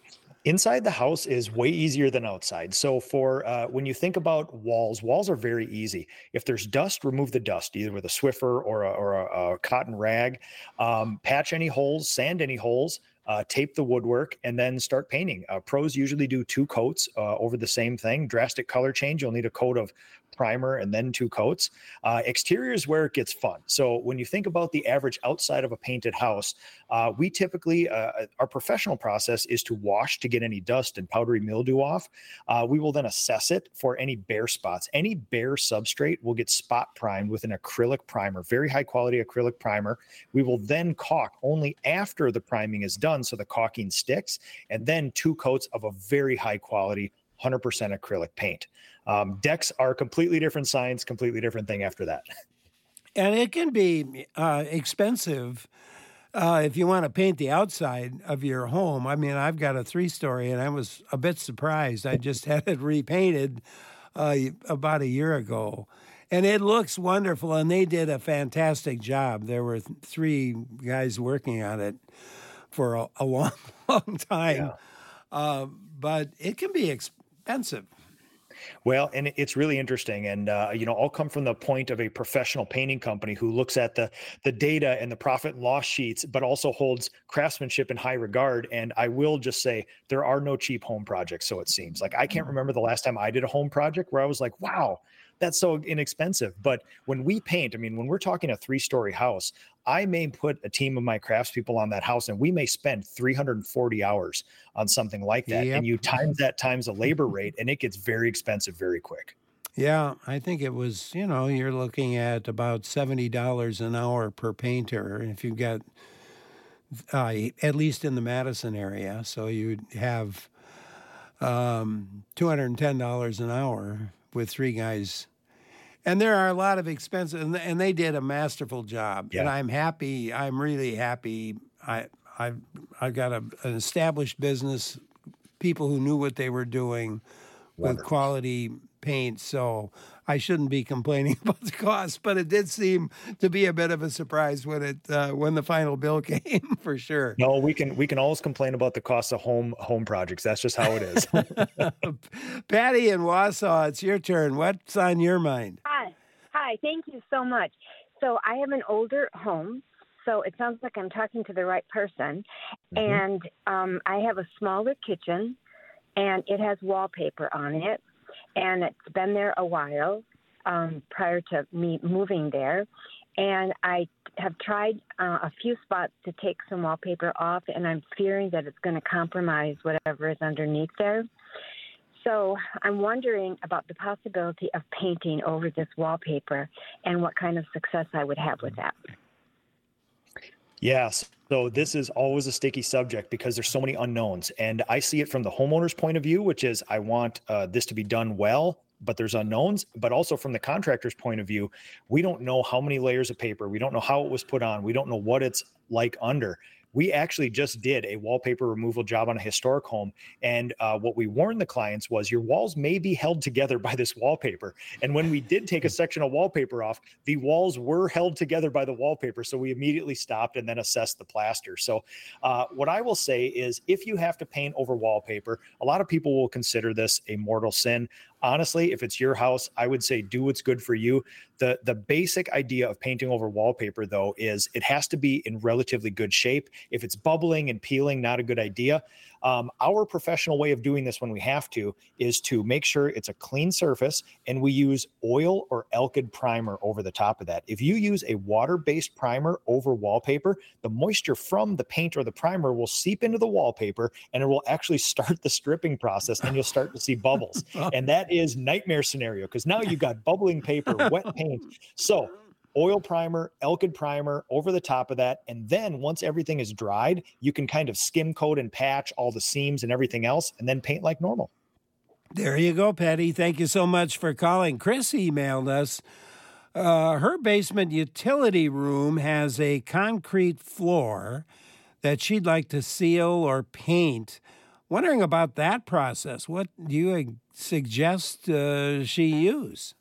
Inside the house is way easier than outside. So for uh, when you think about walls, walls are very easy. If there's dust, remove the dust, either with a Swiffer or a, or a, a cotton rag. Um, patch any holes, sand any holes, uh, tape the woodwork, and then start painting. Uh, pros usually do two coats uh, over the same thing. Drastic color change, you'll need a coat of primer and then two coats. Uh, exterior is where it gets fun. So when you think about the average outside of a painted house, uh, we typically, uh, our professional process is to wash to get any dust and powdery mildew off. Uh, we will then assess it for any bare spots. Any bare substrate will get spot primed with an acrylic primer, very high quality acrylic primer. We will then caulk only after the priming is done, so the caulking sticks, and then two coats of a very high quality one hundred percent acrylic paint. Um, decks are completely different science, completely different thing after that. And it can be uh, expensive uh, if you want to paint the outside of your home. I mean, I've got a three-story, and I was a bit surprised. I just had it repainted uh, about a year ago. And it looks wonderful, and they did a fantastic job. There were th- three guys working on it for a, a long, long time. Yeah. Uh, but it can be expensive. Well, and it's really interesting. And, uh, you know, I'll come from the point of a professional painting company who looks at the the data and the profit and loss sheets, but also holds craftsmanship in high regard. And I will just say there are no cheap home projects, so it seems. Like I can't remember the last time I did a home project where I was like, wow, that's so inexpensive. But when we paint, I mean, when we're talking a three-story house, I may put a team of my craftspeople on that house, and we may spend three hundred forty hours on something like that. Yep. And you times that times the labor rate, and it gets very expensive very quick. Yeah, I think it was, you know, you're looking at about seventy dollars an hour per painter. And if you've got, uh, at least in the Madison area, so you'd have um, two hundred ten dollars an hour with three guys. And there are a lot of expenses, and, and they did a masterful job. Yeah. And I'm happy. I'm really happy. I, I've, I've got a, an established business, people who knew what they were doing with Wonderful. quality paint. So I shouldn't be complaining about the cost, but it did seem to be a bit of a surprise when it uh, when the final bill came, for sure. No, we can we can always complain about the cost of home home projects. That's just how it is. Patty in Wausau, it's your turn. What's on your mind? Hi. Hi. Thank you so much. So I have an older home, so it sounds like I'm talking to the right person. Mm-hmm. And um, I have a smaller kitchen, and it has wallpaper on it, and it's been there a while um, prior to me moving there. And I have tried uh, a few spots to take some wallpaper off, and I'm fearing that it's going to compromise whatever is underneath there. So I'm wondering about the possibility of painting over this wallpaper and what kind of success I would have with that. Yes. So this is always a sticky subject because there's so many unknowns. And I see it from the homeowner's point of view, which is I want uh, this to be done well, but there's unknowns. But also from the contractor's point of view, we don't know how many layers of paper. We don't know how it was put on. We don't know what it's like under. We actually just did a wallpaper removal job on a historic home. And uh, what we warned the clients was your walls may be held together by this wallpaper. And when we did take a section of wallpaper off, the walls were held together by the wallpaper. So we immediately stopped and then assessed the plaster. So uh, what I will say is if you have to paint over wallpaper, a lot of people will consider this a mortal sin. Honestly, if it's your house, I would say do what's good for you. The the basic idea of painting over wallpaper, though, is it has to be in relatively good shape. If it's bubbling and peeling, not a good idea. Um, our professional way of doing this when we have to is to make sure it's a clean surface, and we use oil or alkyd primer over the top of that. If you use a water-based primer over wallpaper, the moisture from the paint or the primer will seep into the wallpaper, and it will actually start the stripping process, and you'll start to see bubbles. And that is nightmare scenario because now you've got bubbling paper, wet paint. So oil primer, alkyd primer over the top of that. And then once everything is dried, you can kind of skim coat and patch all the seams and everything else and then paint like normal. There you go, Patty. Thank you so much for calling. Chris emailed us. Uh, her basement utility room has a concrete floor that she'd like to seal or paint. Wondering about that process. What do you suggest uh, she use?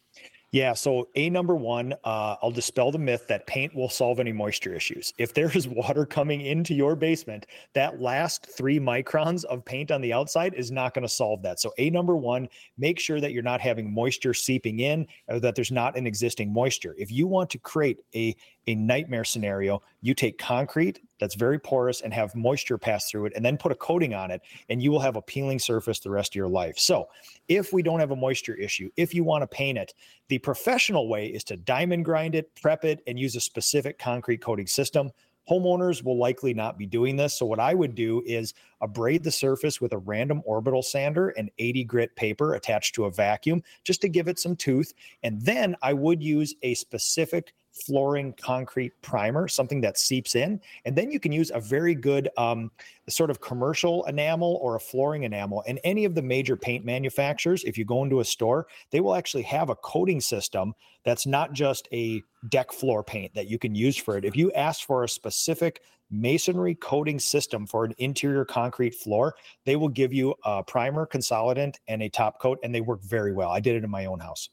Yeah, so a number one, uh, I'll dispel the myth that paint will solve any moisture issues. If there is water coming into your basement, that last three microns of paint on the outside is not going to solve that. So a number one, make sure that you're not having moisture seeping in or that there's not an existing moisture. If you want to create a, a nightmare scenario, you take concrete that's very porous and have moisture pass through it and then put a coating on it, and you will have a peeling surface the rest of your life. So if we don't have a moisture issue, if you want to paint it, the professional way is to diamond grind it, prep it, and use a specific concrete coating system. Homeowners will likely not be doing this. So what I would do is abrade the surface with a random orbital sander and eighty grit paper attached to a vacuum just to give it some tooth. And then I would use a specific flooring concrete primer, something that seeps in. And then you can use a very good um, sort of commercial enamel or a flooring enamel. And any of the major paint manufacturers, if you go into a store, they will actually have a coating system that's not just a deck floor paint that you can use for it. If you ask for a specific masonry coating system for an interior concrete floor, they will give you a primer, consolidant, and a top coat, and they work very well. I did it in my own house.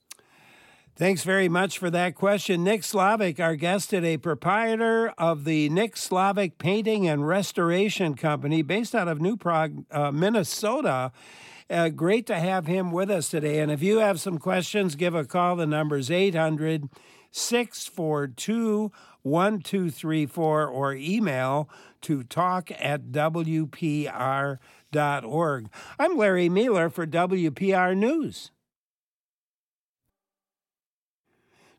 Thanks very much for that question. Nick Slavic, our guest today, proprietor of the Nick Slavic Painting and Restoration Company based out of New Prague, uh, Minnesota. Uh, great to have him with us today. And if you have some questions, give a call. The number's eight hundred, six four two, one two three four or email to talk at W P R dot org. I'm Larry Mueller for W P R News.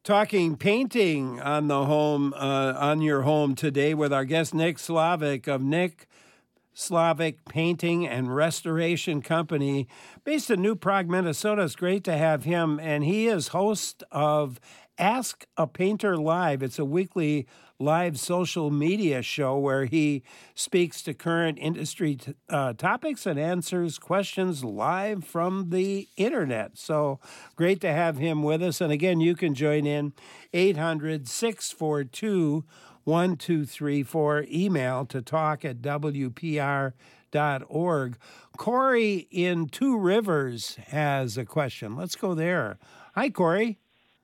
talking painting on the home, uh, on your home today with our guest, Nick Slavic of Nick Slavic Painting and Restoration Company, based in New Prague, Minnesota. It's great to have him, and he is host of Ask a Painter Live. It's a weekly live social media show where he speaks to current industry t- uh, topics and answers questions live from the internet. So great to have him with us. And again, you can join in eight hundred, six four two, one two three four, email to talk at w p r dot org. Corey in Two Rivers has a question. Let's go there. Hi, Corey.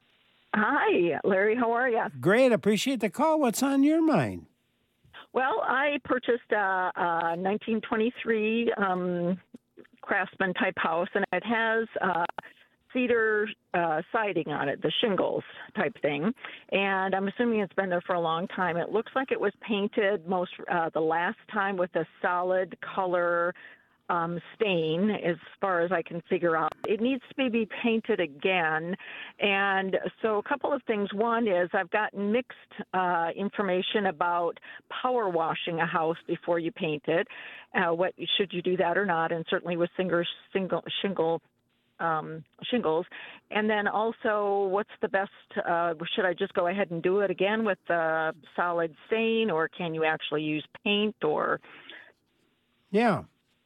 Hi, Larry. How are you? Great. Appreciate the call. What's on your mind? Well, I purchased a, a nineteen twenty-three um, Craftsman type house, and it has uh, cedar uh, siding on it, the shingles type thing. And I'm assuming it's been there for a long time. It looks like it was painted most uh, the last time with a solid color Um, stain, as far as I can figure out. It needs to be painted again. And so a couple of things. One is I've gotten mixed uh, information about power washing a house before you paint it. Uh, what should you do that or not? And certainly with single, single shingle um, shingles. And then also, what's the best? Uh, should I just go ahead and do it again with the solid stain, or can you actually use paint? Or yeah.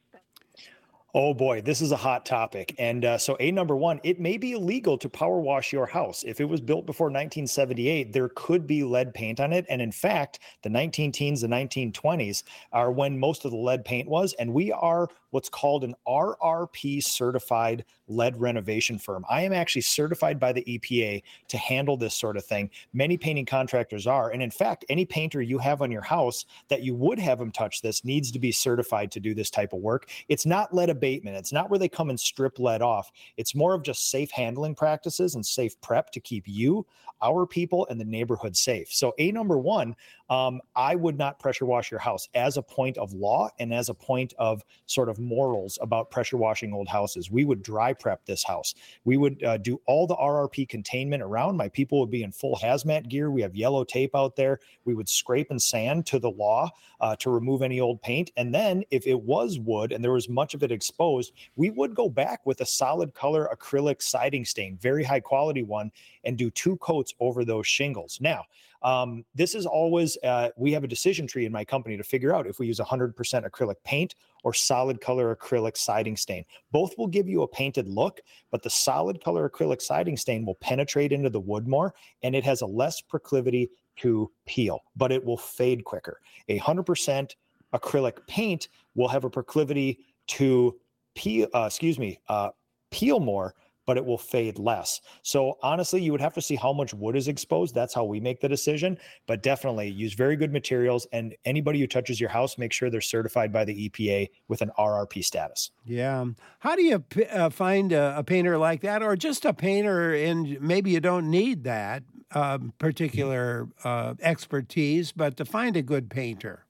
Oh boy, this is a hot topic. And uh, so A, number one, it may be illegal to power wash your house. If it was built before nineteen seventy-eight, there could be lead paint on it. And in fact, the nineteen teens, the nineteen twenties are when most of the lead paint was. And we are what's called an R R P certified lead renovation firm. I am actually certified by the E P A to handle this sort of thing. Many painting contractors are. And in fact, any painter you have on your house that you would have them touch this needs to be certified to do this type of work. It's not lead abatement. It's not where they come and strip lead off. It's more of just safe handling practices and safe prep to keep you, our people, and the neighborhood safe. So A, number one, um, I would not pressure wash your house as a point of law and as a point of sort of morals about pressure washing old houses. We would dry prep this house. We would uh, do all the R R P containment around. My people would be in full hazmat gear. We have yellow tape out there. We would scrape and sand to the law uh, to remove any old paint. And then if it was wood and there was much of it exposed, we would go back with a solid color acrylic siding stain, very high quality one, and do two coats over those shingles. Now, um, this is always, uh, we have a decision tree in my company to figure out if we use one hundred percent acrylic paint or solid color acrylic siding stain. Both will give you a painted look, but the solid color acrylic siding stain will penetrate into the wood more, and it has a less proclivity to peel, but it will fade quicker. A one hundred percent acrylic paint will have a proclivity to peel, uh, excuse me, uh, peel more, but it will fade less. So honestly, you would have to see how much wood is exposed. That's how we make the decision, but definitely use very good materials. And anybody who touches your house, make sure they're certified by the E P A with an R R P status. Yeah. How do you p- uh, find a, a painter like that, or just a painter, and maybe you don't need that um, particular uh, expertise, but to find a good painter?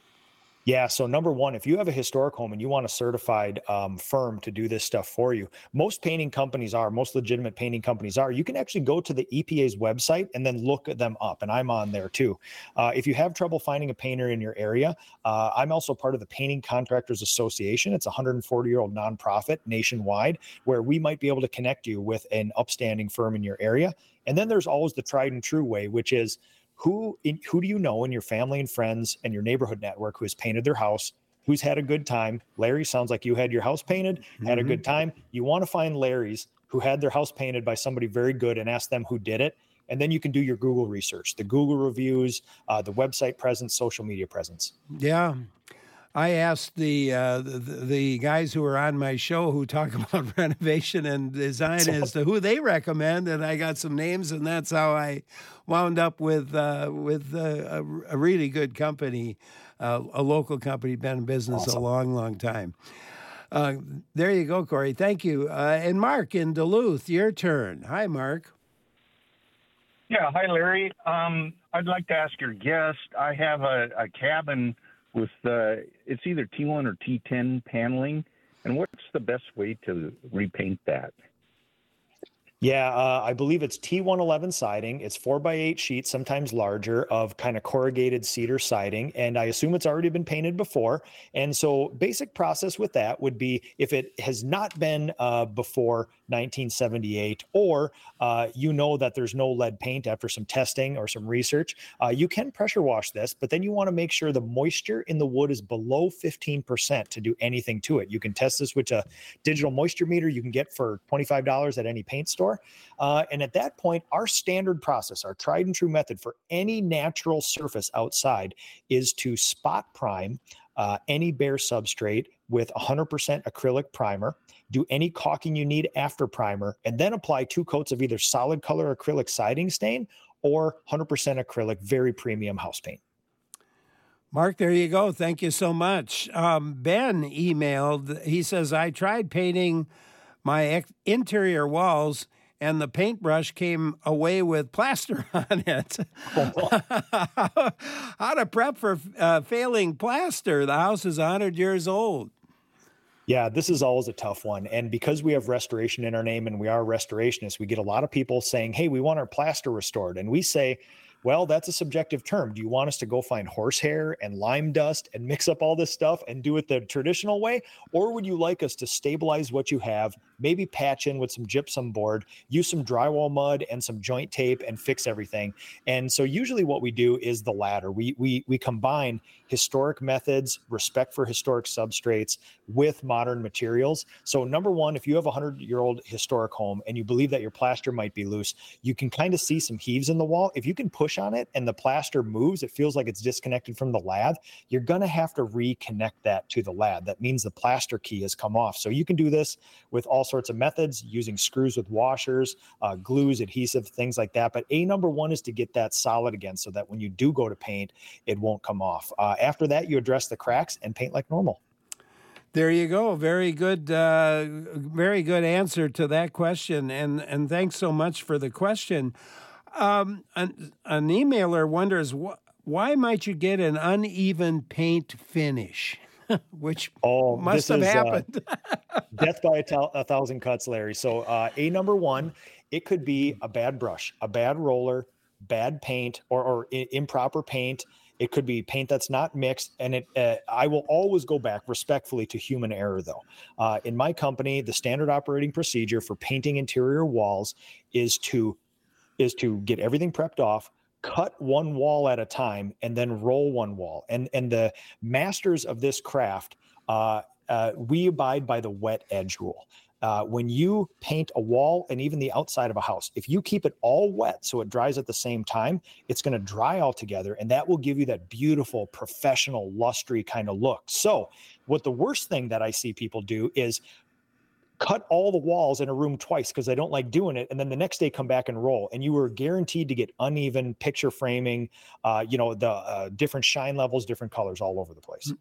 Yeah. So number one, if you have a historic home and you want a certified um, firm to do this stuff for you, most painting companies are, most legitimate painting companies are, you can actually go to the E P A's website and then look them up. And I'm on there too. Uh, if you have trouble finding a painter in your area, uh, I'm also part of the Painting Contractors Association. It's a one hundred forty year old nonprofit nationwide where we might be able to connect you with an upstanding firm in your area. And then there's always the tried and true way, which is, Who in, who do you know in your family and friends and your neighborhood network who has painted their house, who's had a good time? Larry, sounds like you had your house painted, mm-hmm. had a good time. You want to find Larry's who had their house painted by somebody very good and ask them who did it. And then you can do your Google research, the Google reviews, uh, the website presence, social media presence. Yeah. I asked the, uh, the the guys who are on my show who talk about renovation and design as to who they recommend, and I got some names, and that's how I wound up with uh, with uh, a, a really good company, uh, a local company, been in business awesome. a long, long time. Uh, there you go, Corey. Thank you. Uh, and Mark in Duluth, your turn. Hi, Mark. Yeah, hi, Larry. Um, I'd like to ask your guest. I have a, a cabin with uh, it's either T one or T ten paneling, and what's the best way to repaint that? Yeah, uh, I believe it's T one eleven siding. It's four by eight sheets, sometimes larger, of kind of corrugated cedar siding. And I assume it's already been painted before. And so basic process with that would be if it has not been uh, before nineteen seventy-eight, or uh, you know that there's no lead paint after some testing or some research, uh, you can pressure wash this, but then you want to make sure the moisture in the wood is below fifteen percent to do anything to it. You can test this with a digital moisture meter you can get for twenty-five dollars at any paint store. Uh, and at that point, our standard process, our tried and true method for any natural surface outside is to spot prime uh, any bare substrate with one hundred percent acrylic primer, do any caulking you need after primer, and then apply two coats of either solid color acrylic siding stain or one hundred percent acrylic, very premium house paint. Mark, there you go. Thank you so much. Um, Ben emailed, he says, I tried painting my ex- interior walls and the paintbrush came away with plaster on it. How to prep for uh, failing plaster? The house is one hundred years old. Yeah, this is always a tough one. And because we have restoration in our name and we are restorationists, we get a lot of people saying, hey, we want our plaster restored. And we say, well, that's a subjective term. Do you want us to go find horsehair and lime dust and mix up all this stuff and do it the traditional way? Or would you like us to stabilize what you have, maybe patch in with some gypsum board, use some drywall mud and some joint tape and fix everything? And so usually what we do is the latter. We we we combine historic methods, respect for historic substrates with modern materials. So number one, if you have a hundred-year-old historic home and you believe that your plaster might be loose, you can kind of see some heaves in the wall. If you can push on it and the plaster moves, it feels like it's disconnected from the lath, you're going to have to reconnect that to the lath. That means the plaster key has come off. So you can do this with all sorts of methods, using screws with washers, uh, glues, adhesive, things like that. But a number one is to get that solid again so that when you do go to paint, it won't come off. Uh, after that, you address the cracks and paint like normal. There you go. Very good, uh, very good answer to that question. And, and thanks so much for the question. Um, an, an emailer wonders, wh- why might you get an uneven paint finish? Which oh, must have is, happened. uh, death by a, t- a thousand cuts, Larry. So uh, a number one, it could be a bad brush, a bad roller, bad paint, or, or I- improper paint. It could be paint that's not mixed. And it, uh, I will always go back respectfully to human error, though. Uh, in my company, the standard operating procedure for painting interior walls is to is to get everything prepped off, cut one wall at a time, and then roll one wall. And and the masters of this craft, uh, uh, we abide by the wet edge rule. Uh, when you paint a wall and even the outside of a house, if you keep it all wet so it dries at the same time, it's going to dry all together, and that will give you that beautiful, professional, lustry kind of look. So what the worst thing that I see people do is cut all the walls in a room twice because I don't like doing it, and then the next day come back and roll, and you were guaranteed to get uneven picture framing, uh, you know, the uh, different shine levels, different colors all over the place.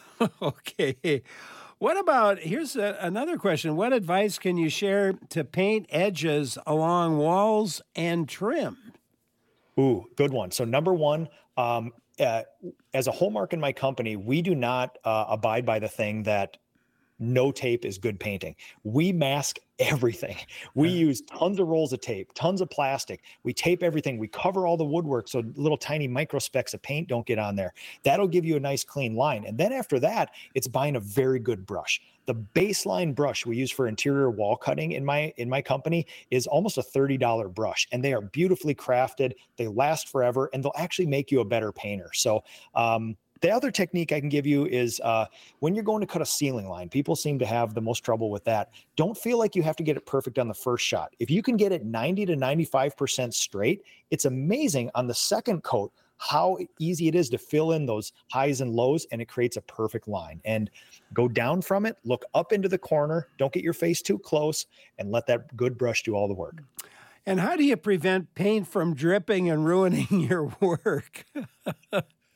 Okay. What about, here's a, another question. What advice can you share to paint edges along walls and trim? Ooh, good one. So number one, um, uh, as a hallmark in my company, we do not uh, abide by the thing that no tape is good painting. We mask everything. We use tons of rolls of tape, tons of plastic. We tape everything. We cover all the woodwork so little tiny micro specks of paint don't get on there. That'll give you a nice clean line. And then after that, it's buying a very good brush. The baseline brush we use for interior wall cutting in my in my company is almost a thirty dollars brush, and they are beautifully crafted. They last forever, and they'll actually make you a better painter. So um, the other technique I can give you is uh, when you're going to cut a ceiling line, people seem to have the most trouble with that. Don't feel like you have to get it perfect on the first shot. If you can get it ninety to ninety-five percent straight, it's amazing on the second coat how easy it is to fill in those highs and lows, and it creates a perfect line. And go down from it, look up into the corner, don't get your face too close, and let that good brush do all the work. And how do you prevent paint from dripping and ruining your work?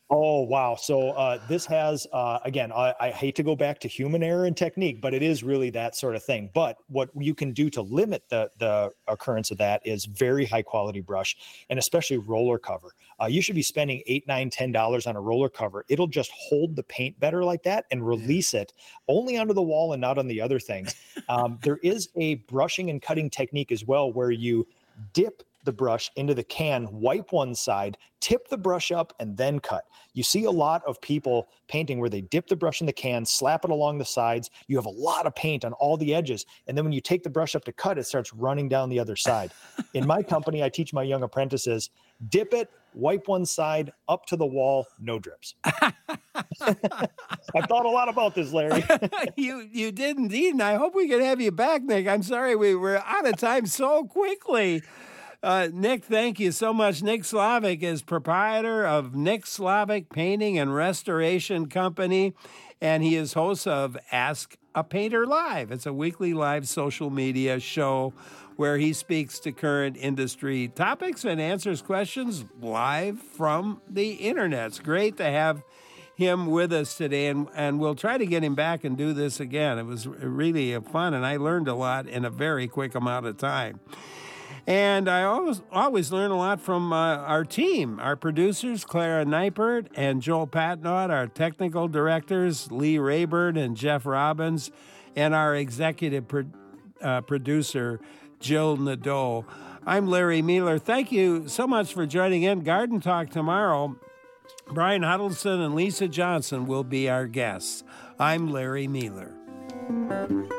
Oh, wow. So uh, this has, uh, again, I, I hate to go back to human error and technique, but it is really that sort of thing. But what you can do to limit the, the occurrence of that is very high quality brush, and especially roller cover. Uh, you should be spending eight, nine, ten dollars on a roller cover. It'll just hold the paint better like that and release it only onto the wall and not on the other things. Um, there is a brushing and cutting technique as well, where you dip the brush into the can, wipe one side, tip the brush up, and then cut. You see a lot of people painting where they dip the brush in the can, slap it along the sides. You have a lot of paint on all the edges. And then when you take the brush up to cut, it starts running down the other side. In my company, I teach my young apprentices, dip it, wipe one side, up to the wall, no drips. I've thought a lot about this, Larry. you you did indeed, and I hope we can have you back, Nick. I'm sorry we were out of time so quickly. Uh, Nick, thank you so much. Nick Slavik is proprietor of Nick Slavik Painting and Restoration Company, and he is host of Ask a Painter Live. It's a weekly live social media show where he speaks to current industry topics and answers questions live from the internet. It's great to have him with us today, and, and we'll try to get him back and do this again. It was really fun, and I learned a lot in a very quick amount of time. And I always always learn a lot from uh, our team, our producers, Clara Neipert and Joel Patnod, our technical directors, Lee Rayburn and Jeff Robbins, and our executive pro- uh, producer, Jill Nadeau. I'm Larry Mueller. Thank you so much for joining in. Garden Talk tomorrow. Brian Huddleston and Lisa Johnson will be our guests. I'm Larry Mueller.